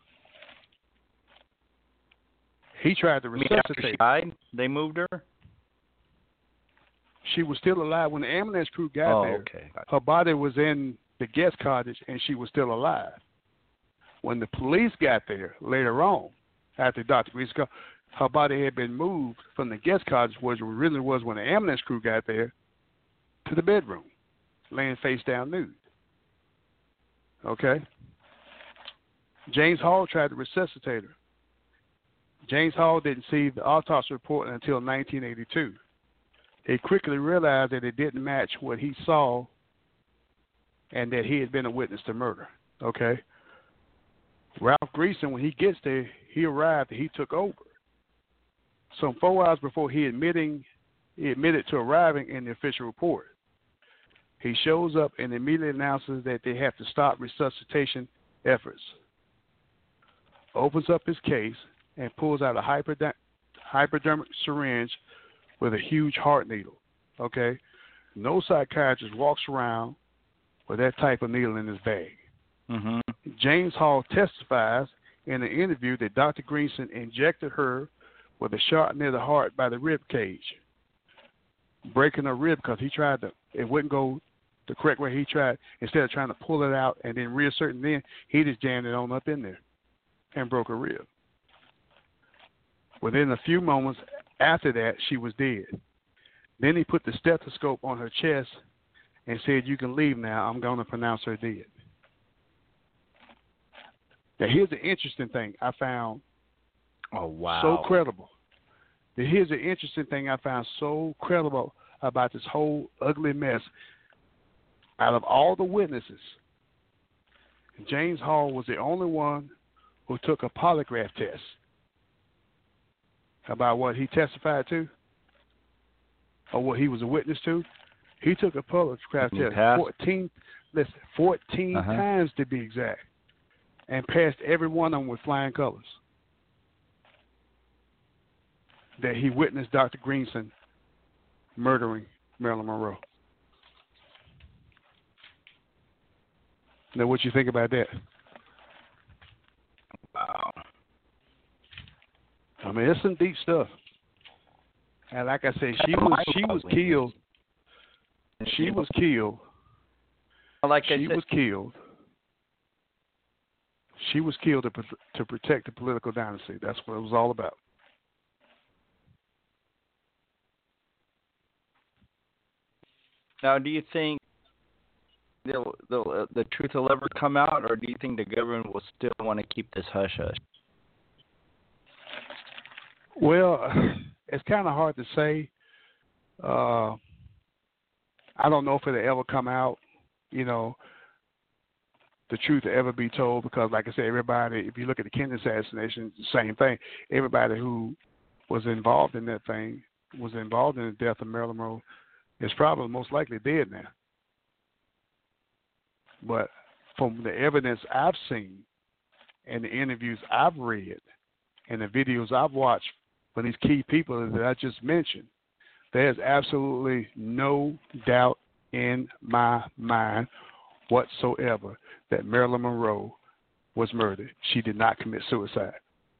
He tried to resuscitate. After she died, they moved her? She was still alive. When the ambulance crew got oh, there, okay. her body was in the guest cottage and she was still alive. When the police got there later on, after Doctor Greenson called, her body had been moved from the guest cottage, which really was when the ambulance crew got there, to the bedroom, laying face down nude. Okay? James Hall tried to resuscitate her. James Hall didn't see the autopsy report until nineteen eighty-two. He quickly realized that it didn't match what he saw and that he had been a witness to murder. Okay? Ralph Greason, when he gets there, he arrived and he took over. Some four hours before he admitting he admitted to arriving in the official report. He shows up and immediately announces that they have to stop resuscitation efforts. Opens up his case and pulls out a hypodermic, hypodermic syringe with a huge heart needle. Okay? No psychiatrist walks around with that type of needle in his bag. Mm-hmm. James Hall testifies in an interview that Doctor Greenson injected her with a shot near the heart by the rib cage, breaking her rib because he tried to, it wouldn't go the correct way he tried. Instead of trying to pull it out and then reassert it in, he just jammed it on up in there and broke her rib. Within a few moments after that, she was dead. Then he put the stethoscope on her chest and said, "You can leave now. I'm going to pronounce her dead." Now, here's the interesting thing I found oh, wow. so credible. Now, here's the interesting thing I found so credible about this whole ugly mess. Out of all the witnesses, James Hall was the only one who took a polygraph test about what he testified to. of what he was a witness to, he took a polygraph test fourteen, listen, fourteen uh-huh. times to be exact, and passed every one of them with flying colors. That he witnessed Doctor Greenson murdering Marilyn Monroe. Now, what you think about that? Wow. I mean, it's some deep stuff. And like I said, she was she was killed. She was killed. Like I she said, was killed. She was killed to to protect the political dynasty. That's what it was all about. Now, do you think the the the truth will ever come out, or do you think the government will still want to keep this hush hush? Well, it's kind of hard to say. Uh, I don't know if it'll ever come out, you know, the truth will ever be told, because, like I said, everybody, if you look at the Kennedy assassination, same thing. Everybody who was involved in that thing, was involved in the death of Marilyn Monroe, is probably most likely dead now. But from the evidence I've seen and the interviews I've read and the videos I've watched from these key people that I just mentioned, there's absolutely no doubt in my mind whatsoever that Marilyn Monroe was murdered. She did not commit suicide.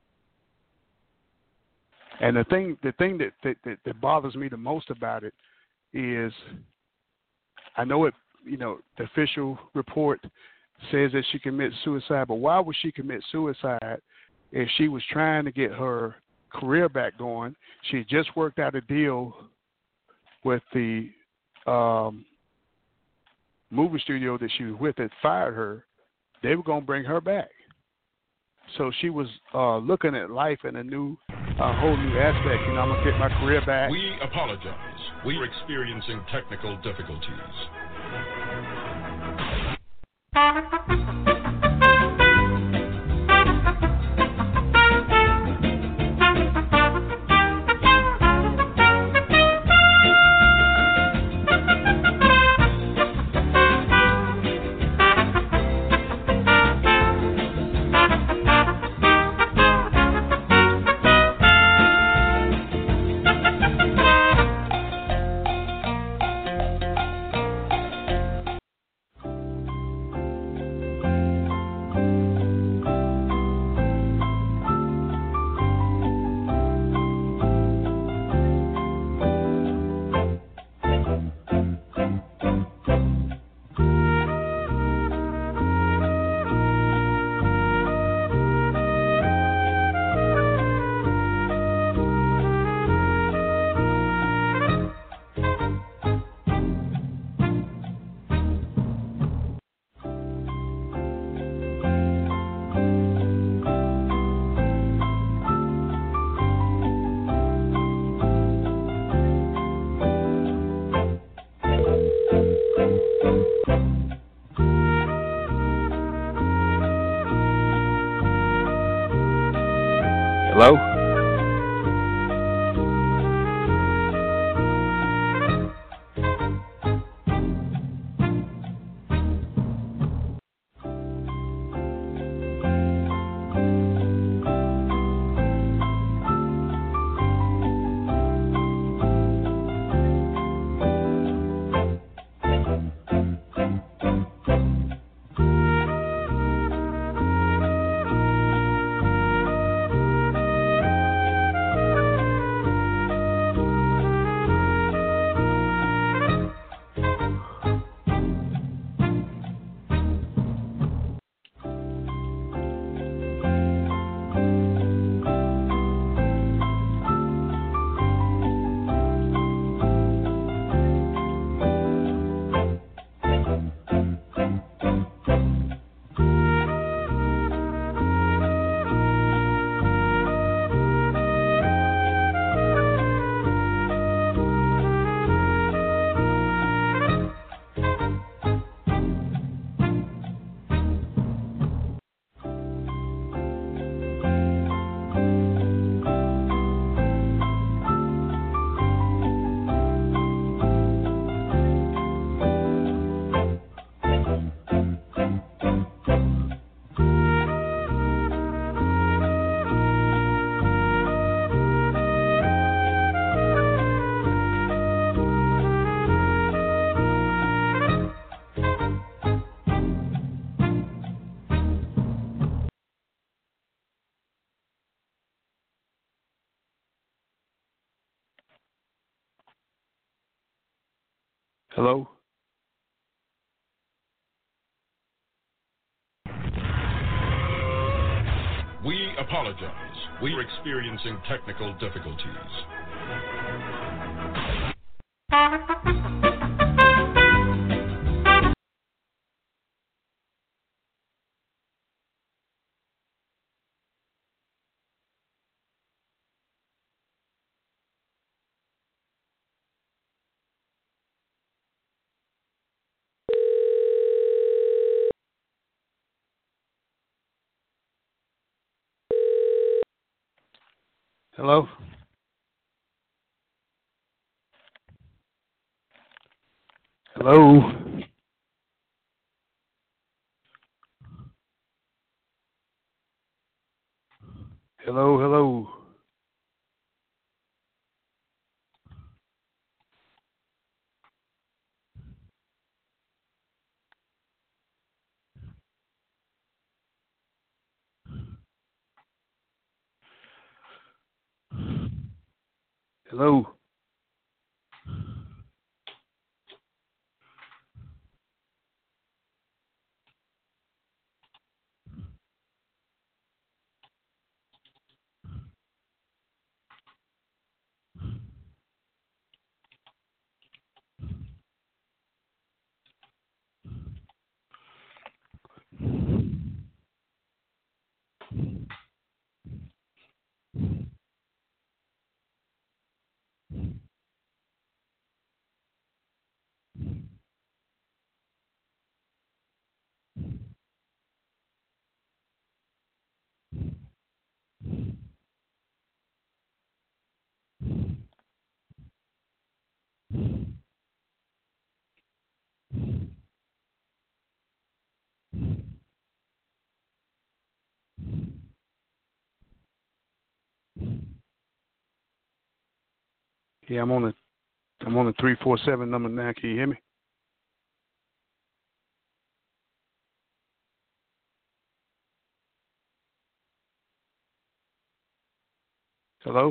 And the thing, the thing that, that, that, that bothers me the most about it is, I know it, you know, the official report says that she committed suicide, but why would she commit suicide if she was trying to get her career back going? She had just worked out a deal with the um, movie studio that she was with that fired her. They were going to bring her back. So she was uh, looking at life in a new, uh, whole new aspect. You know, I'm going to get my career back. We apologize. We are experiencing technical difficulties. Hello? Hello? We apologize. We're experiencing technical difficulties. Hello? Hello? Hello, hello. Hello? Yeah, I'm on the I'm on the three four seven number now. Can you hear me? Hello?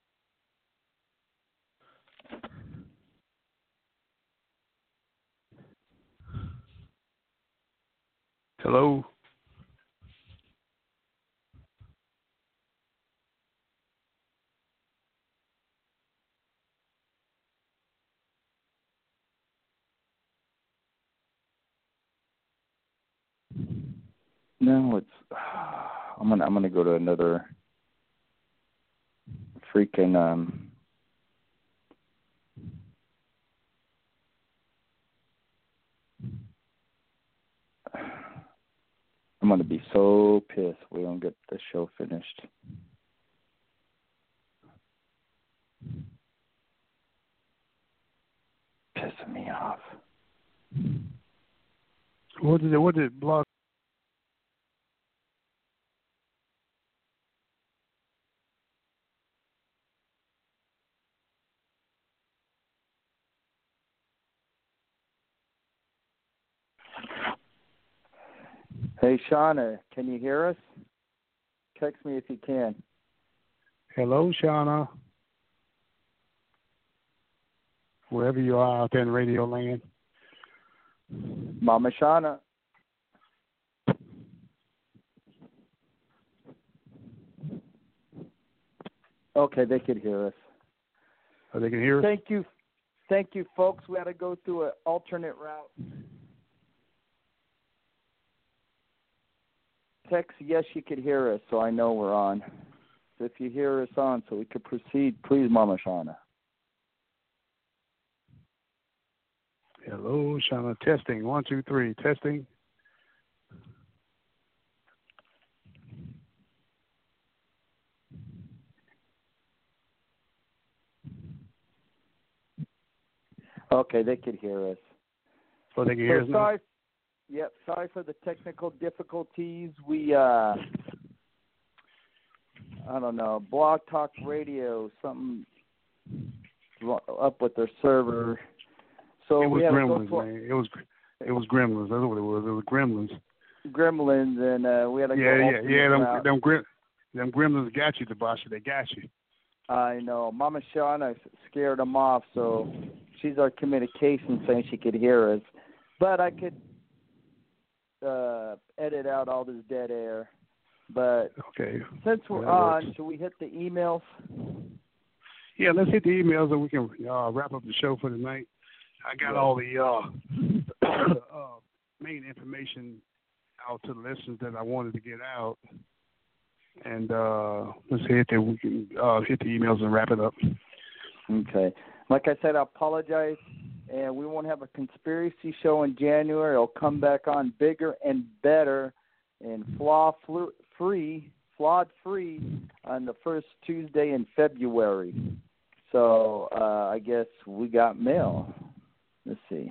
Hello? No, it's. I'm gonna. I'm gonna go to another. Freaking. Um. I'm gonna be so pissed we don't get the show finished. Pissing me off. What did it? What did blog? Hey, Shauna, can you hear us? Text me if you can. Hello, Shauna. Wherever you are out there in radio land. Mama Shauna. Okay, they could hear us. Oh, they can hear us? Thank you. Thank you, folks. We had to go through an alternate route. Text, yes, you could hear us, so I know we're on. So if you hear us on, so we could proceed, please, Mama Shauna. Hello, Shauna. Testing. One, two, three. Testing. Okay, they could hear us. Oh, they can hear so us sorry, now? Yep, sorry for the technical difficulties. We, uh, I don't know, Blog Talk Radio, something up with their server. So it was we had Gremlins, to go man. It was, it was Gremlins. That's what it was. It was Gremlins. Gremlins, and uh, we had to yeah, go Yeah, yeah, yeah. Them, them, grim, them Gremlins got you, Debasha. They got you. I know. Mama Shauna scared them off, so she's our communication saying she could hear us. But I could uh, edit out all this dead air. But okay. since we're that on, works. should we hit the emails? Yeah, let's hit the emails and we can uh, wrap up the show for tonight. I got all the uh, uh, main information out to the listeners that I wanted to get out. And uh, let's hit the, we can uh, hit the emails and wrap it up. Okay. Like I said, I apologize. And we won't have a conspiracy show in January. It'll come back on bigger and better and flaw flu- free, flawed free on the first Tuesday in February. So uh, I guess we got mail. Let's see.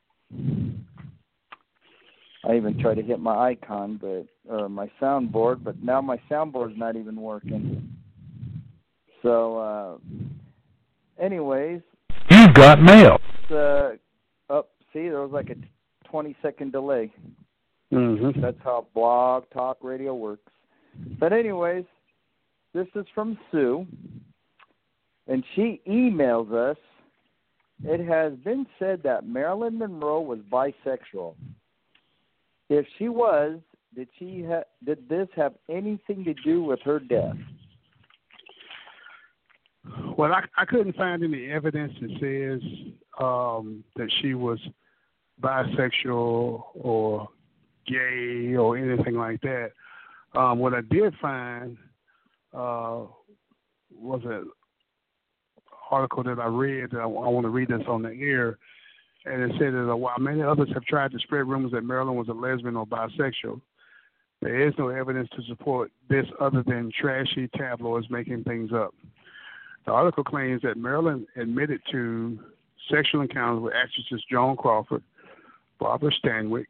I even tried to hit my icon, but or my soundboard, but now my soundboard's not even working. So, uh, anyways. You got mail. Uh, oh, see, there was like a twenty-second delay. Mm-hmm. That's how Blog Talk Radio works. But anyways, this is from Sue, and she emails us. It has been said that Marilyn Monroe was bisexual. If she was, did she ha- did this have anything to do with her death? Well, I, I couldn't find any evidence that says um, that she was bisexual or gay or anything like that. Um, what I did find uh, was an article that I read that I, I want to read this on the air, and it said that while many others have tried to spread rumors that Marilyn was a lesbian or bisexual, there is no evidence to support this other than trashy tabloids making things up. The article claims that Marilyn admitted to sexual encounters with actresses Joan Crawford, Barbara Stanwyck,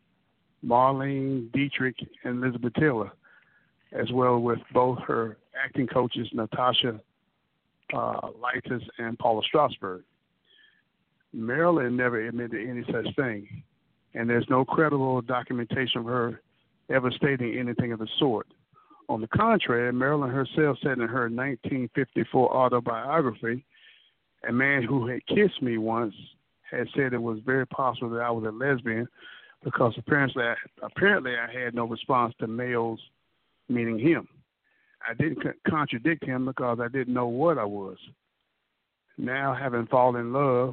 Marlene Dietrich, and Elizabeth Taylor, as well with both her acting coaches Natasha uh, Lytis and Paula Strasberg. Marilyn never admitted any such thing, and there's no credible documentation of her ever stating anything of the sort. On the contrary, Marilyn herself said in her nineteen fifty-four autobiography, "A man who had kissed me once had said it was very possible that I was a lesbian because apparently I, apparently I had no response to males, meaning him. I didn't co- contradict him because I didn't know what I was. Now, having fallen in love,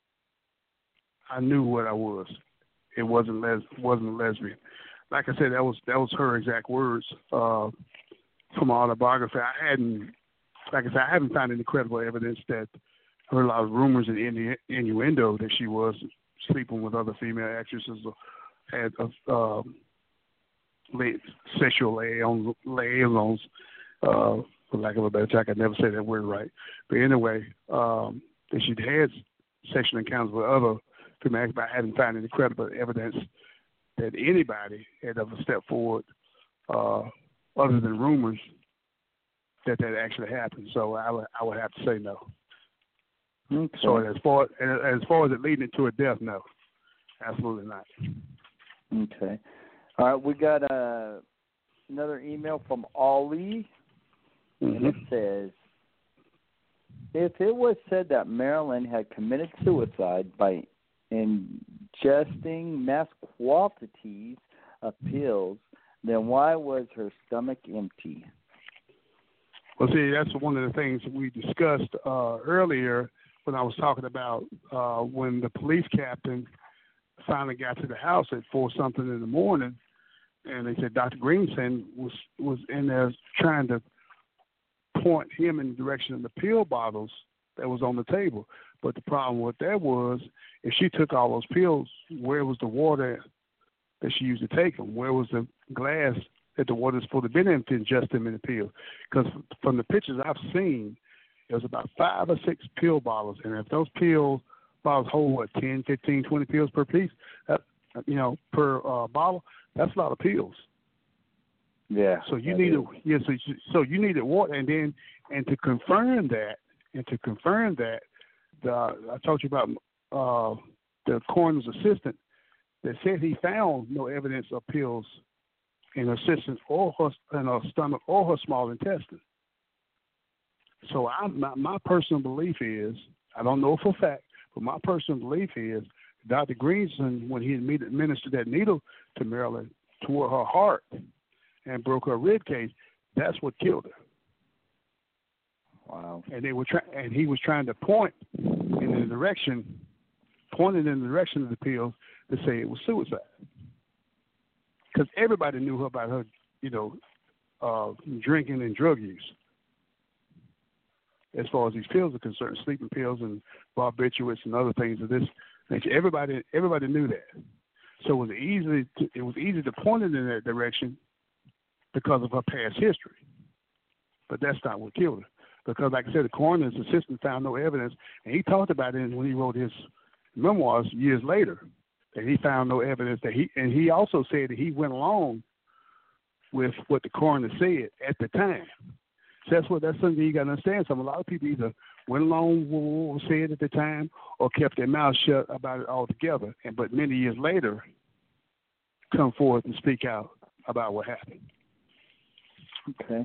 I knew what I was. It wasn't les- wasn't a lesbian." Like I said, that was that was her exact words uh, from my autobiography. I hadn't, like I said, I haven't found any credible evidence that I heard a lot of rumors and innu- innuendo that she was sleeping with other female actresses or had uh, um, sexual liaisons, liaisons uh, for lack of a better term. I could never say that word right. But anyway, um, that she'd had sexual encounters with other female actresses, but I hadn't found any credible evidence that anybody had ever stepped forward, uh, other than rumors, that that actually happened. So I would I would have to say no. Okay. So as far as far as it leading to a death, no, absolutely not. Okay. All right, we got uh, another email from Ollie, mm-hmm. and it says, if it was said that Marilyn had committed suicide by ingesting mass quantities of pills, then why was her stomach empty? Well, see, that's one of the things we discussed uh, earlier when I was talking about uh, when the police captain finally got to the house at four something in the morning, and they said Doctor Greenson was was in there trying to point him in the direction of the pill bottles that was on the table. But the problem with that was, if she took all those pills, where was the water that she used to take them? Where was the glass that the water is supposed to be in to ingest them in the pill? Because from the pictures I've seen, there was about five or six pill bottles. And if those pill bottles hold, what, ten, fifteen, twenty pills per piece, that, you know, per uh, bottle, that's a lot of pills. Yeah. So you needed, yeah, so, so you needed water. And then, and to confirm that, and to confirm that, the, I told you about uh, the coroner's assistant that said he found no evidence of pills in her system or her, in her stomach or her small intestine. So I, my, my personal belief is, I don't know for a fact, But my personal belief is Doctor Greenson, when he administered that needle to Marilyn, tore her heart and broke her rib cage. That's what killed her. Wow. And they were try- and he was trying to point in the direction, pointed in the direction of the pills to say it was suicide. Because everybody knew her about her, you know, uh, drinking and drug use. As far as these pills are concerned, sleeping pills and barbiturates and other things of this nature, everybody everybody knew that. So it was easy to, it was easy to point it in that direction because of her past history. But that's not what killed her. Because, like I said, the coroner's assistant found no evidence, and he talked about it when he wrote his memoirs years later, that he found no evidence that he, and he also said that he went along with what the coroner said at the time. So that's what that's something you got to understand. Some a lot of people either went along with what was said at the time or kept their mouth shut about it altogether. And but many years later, come forth and speak out about what happened. Okay.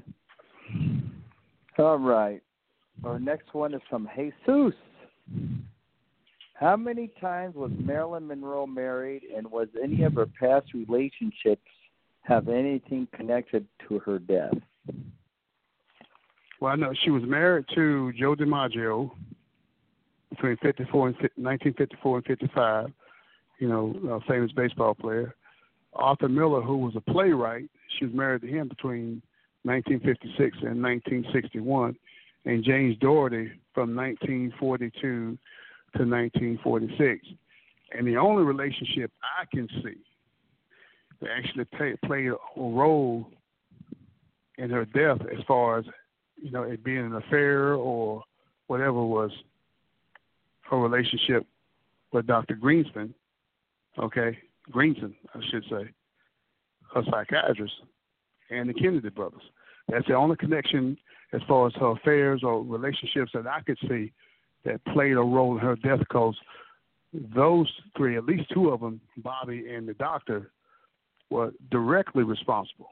All right. Our next one is from Jesus. How many times was Marilyn Monroe married, and was any of her past relationships have anything connected to her death? Well, I know she was married to Joe DiMaggio between fifty-four and nineteen fifty-four and fifty-five. You know, a famous baseball player. Arthur Miller, who was a playwright, she was married to him between nineteen fifty-six and nineteen sixty-one, and James Doherty from nineteen forty-two to nineteen forty-six. And the only relationship I can see that actually play, played a role in her death, as far as, you know, it being an affair or whatever, was her relationship with Doctor Greenson, okay, Greenson, I should say, her psychiatrist, and the Kennedy brothers. That's the only connection as far as her affairs or relationships that I could see that played a role in her death, because those three, at least two of them, Bobby and the doctor, were directly responsible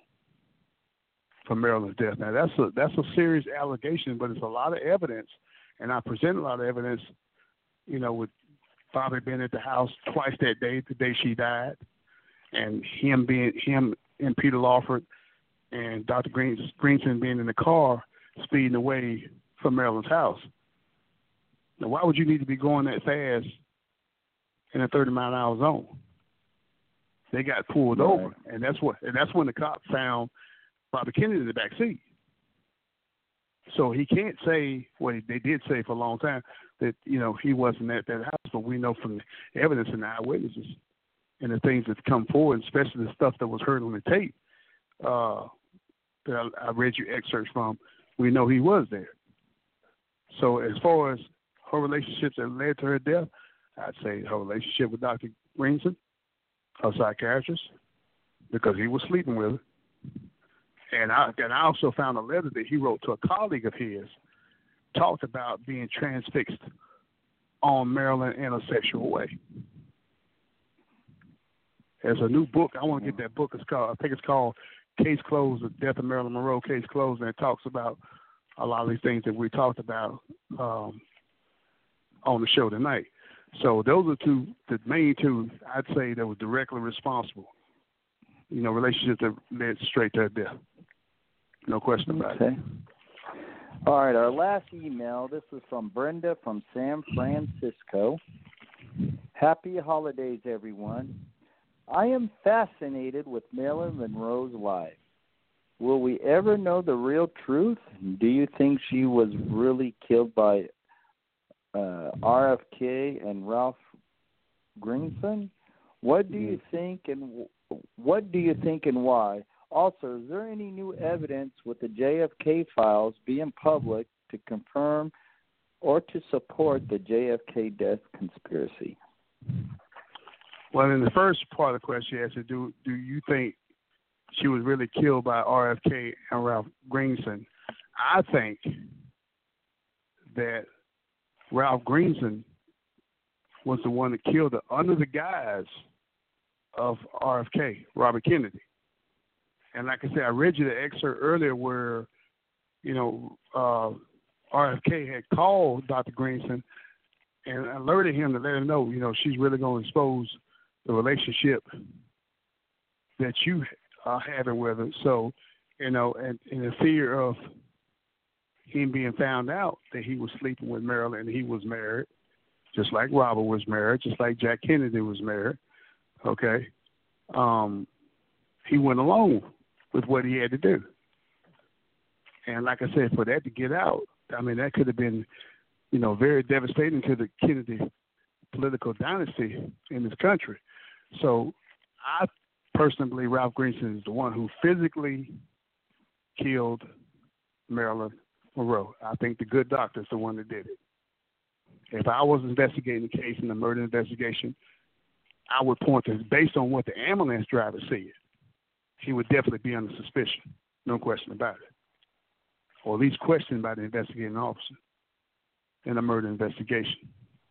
for Marilyn's death. Now, that's a, that's a serious allegation, but it's a lot of evidence, and I present a lot of evidence, you know, with Bobby being at the house twice that day, the day she died, and him being, him and Peter Lawford and Doctor Green, Greenson being in the car speeding away from Marilyn's house. Now, why would you need to be going that fast in a thirty mile an hour zone? They got pulled right over, and that's what, and that's when the cop found Bobby Kennedy in the back seat. So he can't say what well, they did say for a long time, that, you know, he wasn't at that house, but we know from the evidence and the eyewitnesses and the things that come forward, especially the stuff that was heard on the tape uh, that I, I read you excerpts from, we know he was there. So as far as her relationships that led to her death, I'd say her relationship with Doctor Greenson, her psychiatrist, because he was sleeping with her. And I, and I also found a letter that he wrote to a colleague of his, talked about being transfixed on Marilyn in a sexual way. There's a new book. I want to get that book. It's called, I think it's called Case Closed, The Death of Marilyn Monroe, Case Closed, and it talks about a lot of these things that we talked about um, on the show tonight. So those are two, the main two, I'd say, that were directly responsible. You know, relationships that led straight to her death. No question about okay. it. All right, our last email, this is from Brenda from San Francisco. Happy holidays, everyone. I am fascinated with Marilyn Monroe's life. Will we ever know the real truth? Do you think she was really killed by uh, R F K and Ralph Greenson? What do you think, and what do you think, and why? Also, is there any new evidence with the J F K files being public to confirm or to support the J F K death conspiracy? Well, in the first part of the question, you asked, do do you think she was really killed by R F K and Ralph Greenson? I think that Ralph Greenson was the one that killed her under the guise of R F K, Robert Kennedy. And like I said, I read you the excerpt earlier where, you know, uh, R F K had called Doctor Greenson and alerted him to let him know, you know, she's really going to expose the relationship that you are having with her. So, you know, and in the fear of him being found out that he was sleeping with Marilyn and he was married, just like Robert was married, just like Jack Kennedy was married, okay, um, he went along with what he had to do. And like I said, for that to get out, I mean, that could have been, you know, very devastating to the Kennedy political dynasty in this country. So I personally believe Ralph Greenson is the one who physically killed Marilyn Monroe. I think the good doctor is the one that did it. If I was investigating the case in the murder investigation, I would point to, based on what the ambulance driver said, he would definitely be under suspicion, no question about it, or at least questioned by the investigating officer in a murder investigation.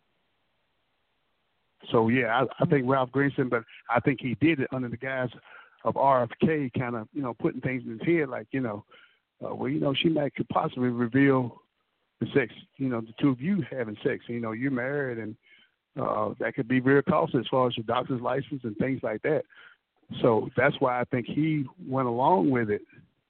So, yeah, I, I think Ralph Greenson, but I think he did it under the guise of R F K kind of, you know, putting things in his head like, you know, uh, well, you know, she might could possibly reveal the sex, you know, the two of you having sex. You know, you're married, and uh, that could be very costly as far as your doctor's license and things like that. So that's why I think he went along with it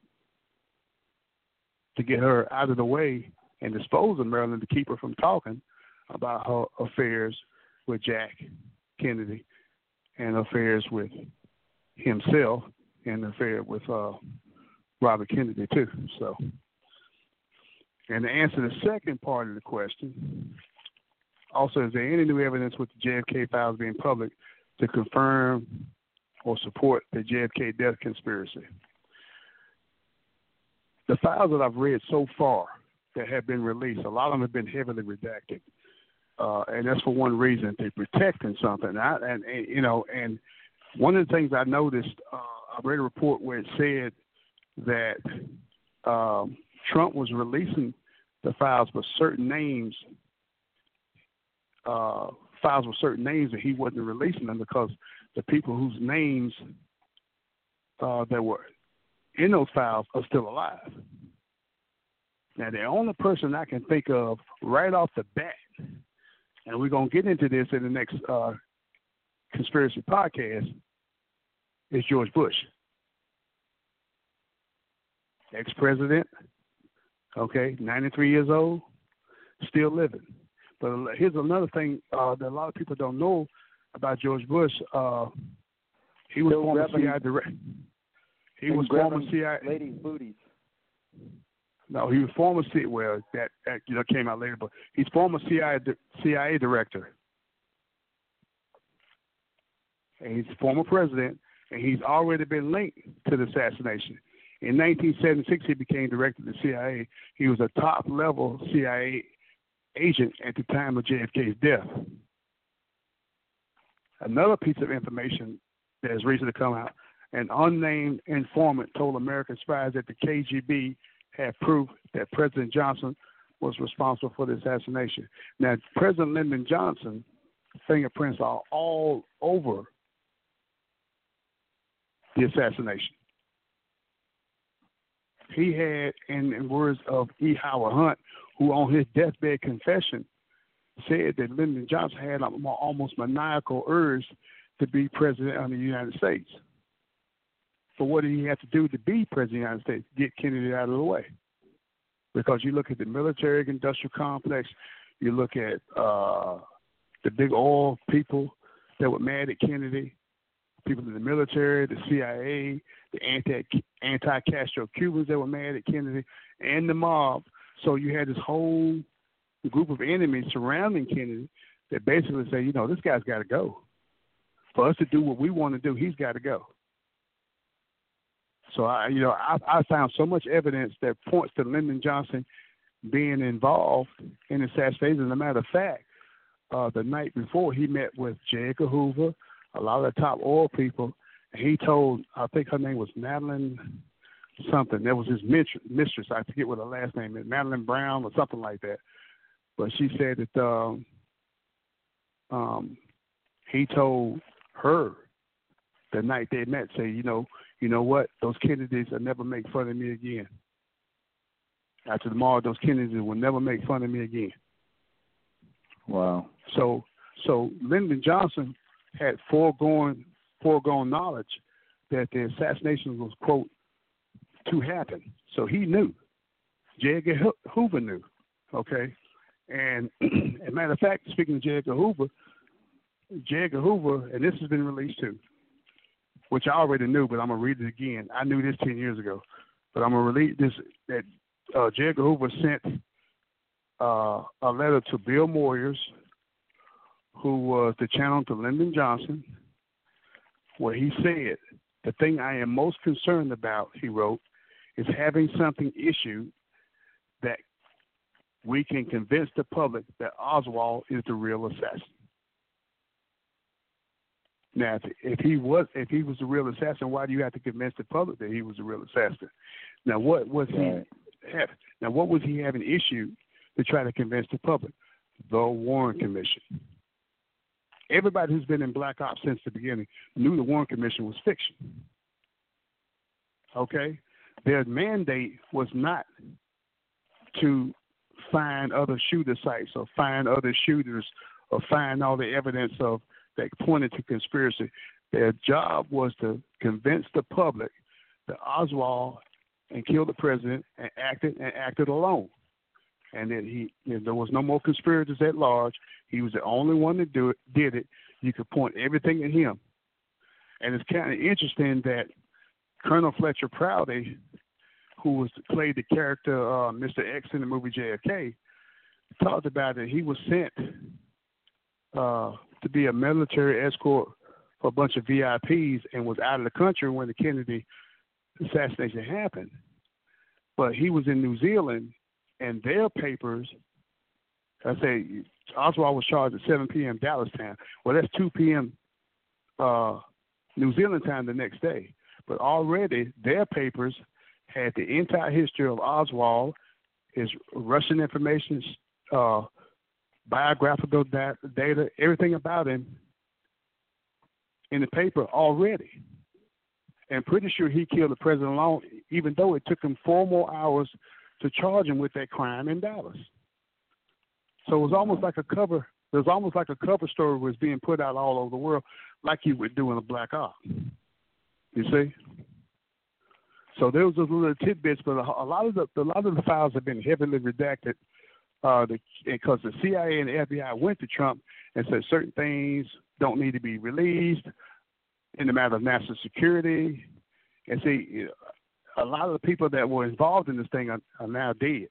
to get her out of the way and dispose of Marilyn, to keep her from talking about her affairs with Jack Kennedy and affairs with himself and the affair with uh, Robert Kennedy too. So, and to answer the second part of the question, also, is there any new evidence with the J F K files being public to confirm or support the J F K death conspiracy? The files that I've read so far that have been released, a lot of them have been heavily redacted. Uh, and that's for one reason, they're protecting something. I, and, and, you know, and one of the things I noticed, uh, I read a report where it said that um, Trump was releasing the files with certain names, uh, files with certain names, and he wasn't releasing them because the people whose names uh, that were in those files are still alive. Now, the only person I can think of right off the bat, and we're going to get into this in the next uh, conspiracy podcast, is George Bush. Ex-president, okay, ninety-three years old, still living. But here's another thing uh, that a lot of people don't know about George Bush. Uh, he was still former C I A director. He was former C I A. Ladies' booties. No, he was former C. Well, that, that you know came out later, but he's former C I A C I A director, and he's former president, and he's already been linked to the assassination. In nineteen seventy-six, he became director of the C I A. He was a top-level C I A agent at the time of J F K's death. Another piece of information that has recently come out: an unnamed informant told American spies that the K G B had proof that President Johnson was responsible for the assassination. Now, President Lyndon Johnson fingerprints are all over the assassination. He had, in, in words of E. Howard Hunt, who on his deathbed confession said that Lyndon Johnson had a almost maniacal urge to be president of the United States. So what did he have to do to be president of the United States? Get Kennedy out of the way. Because you look at the military-industrial complex, you look at uh, the big oil people that were mad at Kennedy, people in the military, the C I A, the anti, anti-Castro Cubans that were mad at Kennedy, and the mob. So you had this whole group of enemies surrounding Kennedy that basically say, you know, this guy's got to go. For us to do what we want to do, he's got to go. So, I, you know, I, I found so much evidence that points to Lyndon Johnson being involved in the assassination. As a matter of fact, uh, the night before, he met with J. Edgar Hoover, a lot of the top oil people, and he told, I think her name was Madeline something. That was his mistress. I forget what her last name is, Madeline Brown or something like that. But she said that um, um, he told her the night they met, say, you know, you know what? Those Kennedys will never make fun of me again. After tomorrow, those Kennedys will never make fun of me again. Wow. So so Lyndon Johnson had foregone foregone knowledge that the assassination was, quote, to happen. So he knew. J. Edgar Hoover knew. Okay? And as a matter of fact, speaking of J. Edgar Hoover, J. Edgar Hoover, and this has been released too, which I already knew, but I'm going to read it again. I knew this ten years ago, but I'm going to read this, that uh, J. Edgar Hoover sent uh, a letter to Bill Moyers, who was the channel to Lyndon Johnson, where he said, the thing I am most concerned about, he wrote, is having something issued that we can convince the public that Oswald is the real assassin. Now, if, if he was if he was the real assassin, why do you have to convince the public that he was the real assassin? Now, what was right. he have, now what was he having issued to try to convince the public? The Warren Commission. Everybody who's been in Black Ops since the beginning knew the Warren Commission was fiction. Okay? Their mandate was not to find other shooter sites or find other shooters or find all the evidence of that pointed to conspiracy. Their job was to convince the public that Oswald and killed the president and acted and acted alone. And that he, you know, there was no more conspirators at large. He was the only one that do it, did it. You could point everything at him. And it's kind of interesting that Colonel Fletcher Prouty, who was played the character uh, Mister X in the movie J F K, talked about that he was sent uh, to be a military escort for a bunch of V I Ps and was out of the country when the Kennedy assassination happened. But he was in New Zealand, and their papers, I say, Oswald was charged at seven p.m. Dallas time. Well, that's two p.m. Uh, New Zealand time the next day. But already their papers had the entire history of Oswald, his Russian information, uh, biographical da- data, everything about him in the paper already. And pretty sure he killed the president alone, even though it took him four more hours to charge him with that crime in Dallas. So it was almost like a cover. It was almost like a cover story was being put out all over the world, like you would do in a Black Ops. You see? So there was those little tidbits, but a, a lot of the a lot of the files have been heavily redacted uh, because the C I A and the F B I went to Trump and said certain things don't need to be released in the matter of national security. And see, a lot of the people that were involved in this thing are, are now dead.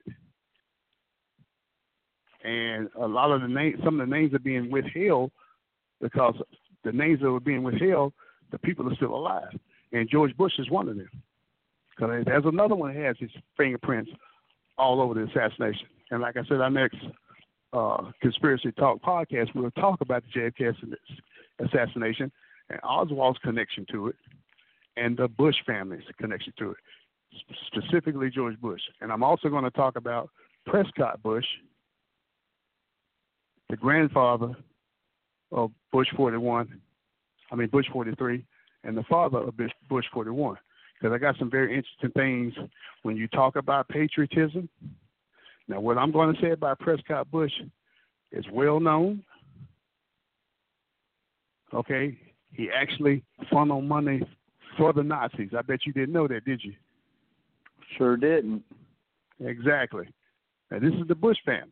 And a lot of the names, some of the names are being withheld because the names that were being withheld, the people are still alive. And George Bush is one of them. Because there's another one that has his fingerprints all over the assassination. And like I said, our next uh, Conspiracy Talk podcast, we'll talk about the J F K assassination and Oswald's connection to it and the Bush family's connection to it, specifically George Bush. And I'm also going to talk about Prescott Bush, the grandfather of Bush forty-one, I mean Bush forty-three, and the father of Bush forty-one. Because I got some very interesting things when you talk about patriotism. Now, what I'm going to say about Prescott Bush is well known. Okay, he actually funneled money for the Nazis. I bet you didn't know that, did you? Sure didn't. Exactly. Now, this is the Bush family.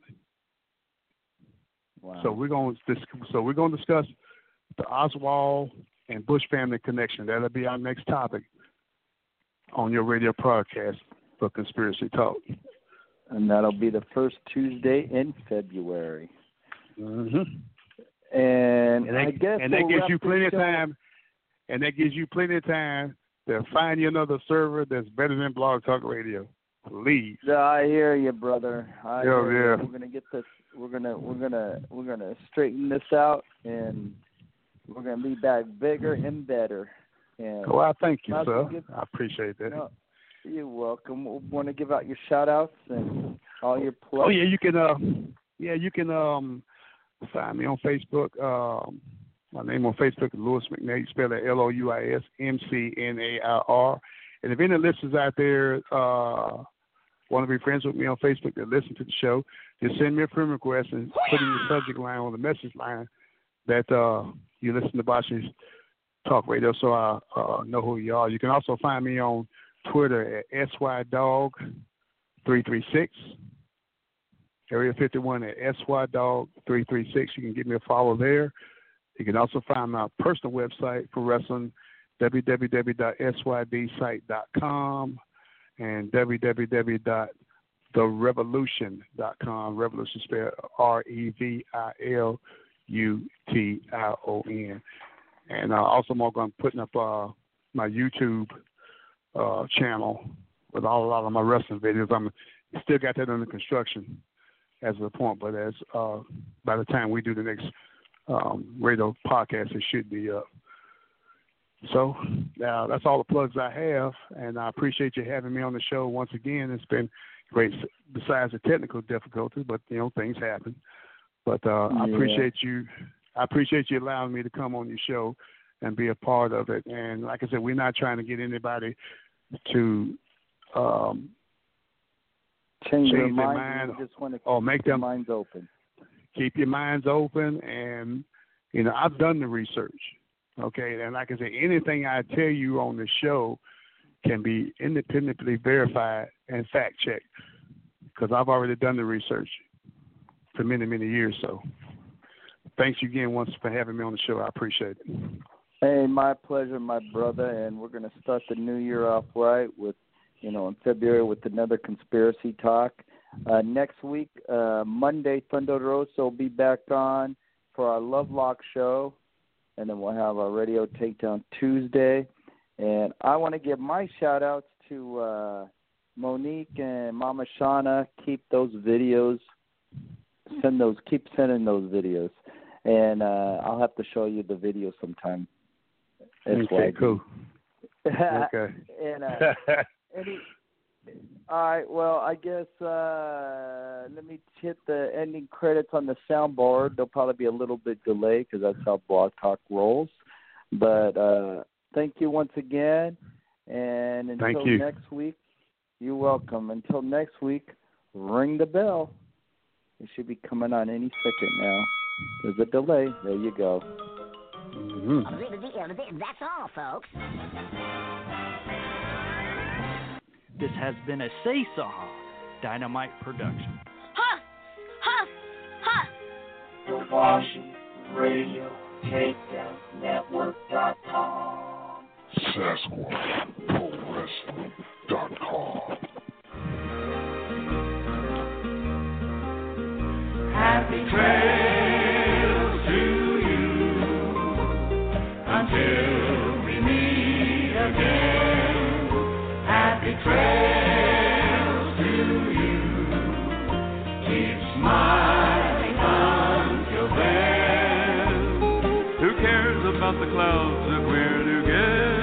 Wow. So we're going to so we're going to discuss the Oswald and Bush family connection. That'll be our next topic on your radio broadcast for Conspiracy Talk. And that'll be the first Tuesday in February. Mm-hmm. And, and that, I guess and that we'll gives you plenty of show. time. And that gives you plenty of time to find you another server that's better than Blog Talk Radio. Please. I hear you, brother. I yeah, hear yeah. You. We're gonna get this. We're gonna we're gonna we're gonna straighten this out, and we're gonna be back bigger and better. And well, I thank you, sir. Give, I appreciate that. No, you're welcome. We want to give out your shout outs and all your plugs. Oh yeah, you can. Uh, yeah, you can um, find me on Facebook. Um, my name on Facebook is Louis McNair. You spell it L O U I S M C N A I R. And if any listeners out there uh, want to be friends with me on Facebook that listen to the show, just send me a friend request and put in the subject line or the message line that uh, you listen to Bosh's Talk Radio, so I uh, know who you are. You can also find me on Twitter at S Y Dog three three six, Area fifty-one at S Y Dog three three six. You can give me a follow there. You can also find my personal website for wrestling, w w w dot s y d site dot com and w w w dot the revolution dot com. Revolution spelled R E V I L U T I O N. And uh, also, I'm going to putting up uh, my YouTube uh, channel with all, a lot of my wrestling videos. I'm still got that under construction as of the point, but as uh, by the time we do the next um, radio podcast, it should be up. So uh, that's all the plugs I have, and I appreciate you having me on the show once again. It's been great, besides the technical difficulties, but you know things happen. But uh, yeah. I appreciate you. I appreciate you allowing me to come on your show and be a part of it. And like I said, we're not trying to get anybody to um, change, change their their mind, mind just want to or make keep their them minds open. Keep your minds open, and you know I've done the research. Okay, and like I said, anything I tell you on the show can be independently verified and fact checked because I've already done the research for many, many years. So thanks again once for having me on the show. I appreciate it. Hey, my pleasure, my brother. And we're going to start the new year off right with, you know, in February with another conspiracy talk. Uh, next week, uh, Monday, Thunder Rosa will be back on for our Lovelock show. And then we'll have our radio takedown Tuesday. And I want to give my shout-outs to uh, Monique and Mama Shauna. Keep those videos. Send those. Keep sending those videos. And uh, I'll have to show you the video sometime. Okay, cool. Okay. and, uh, any, all right, well, I guess uh, let me hit the ending credits on the soundboard. There'll probably be a little bit delay because that's how Blog Talk rolls. But uh, thank you once again. And until next week, you're welcome. Until next week, ring the bell. It should be coming on any second now. There's a delay. There you go. Mm-hmm. That's all, folks. This has been a Say Saw Dynamite production. Ha! Ha! Ha! The Washington Radio Takedown Network dot com. Sasquatch Pro Wrestling dot com. Happy trails to you until we meet again. Happy trails to you. Keep smiling until then. Who cares about the clouds if we're together?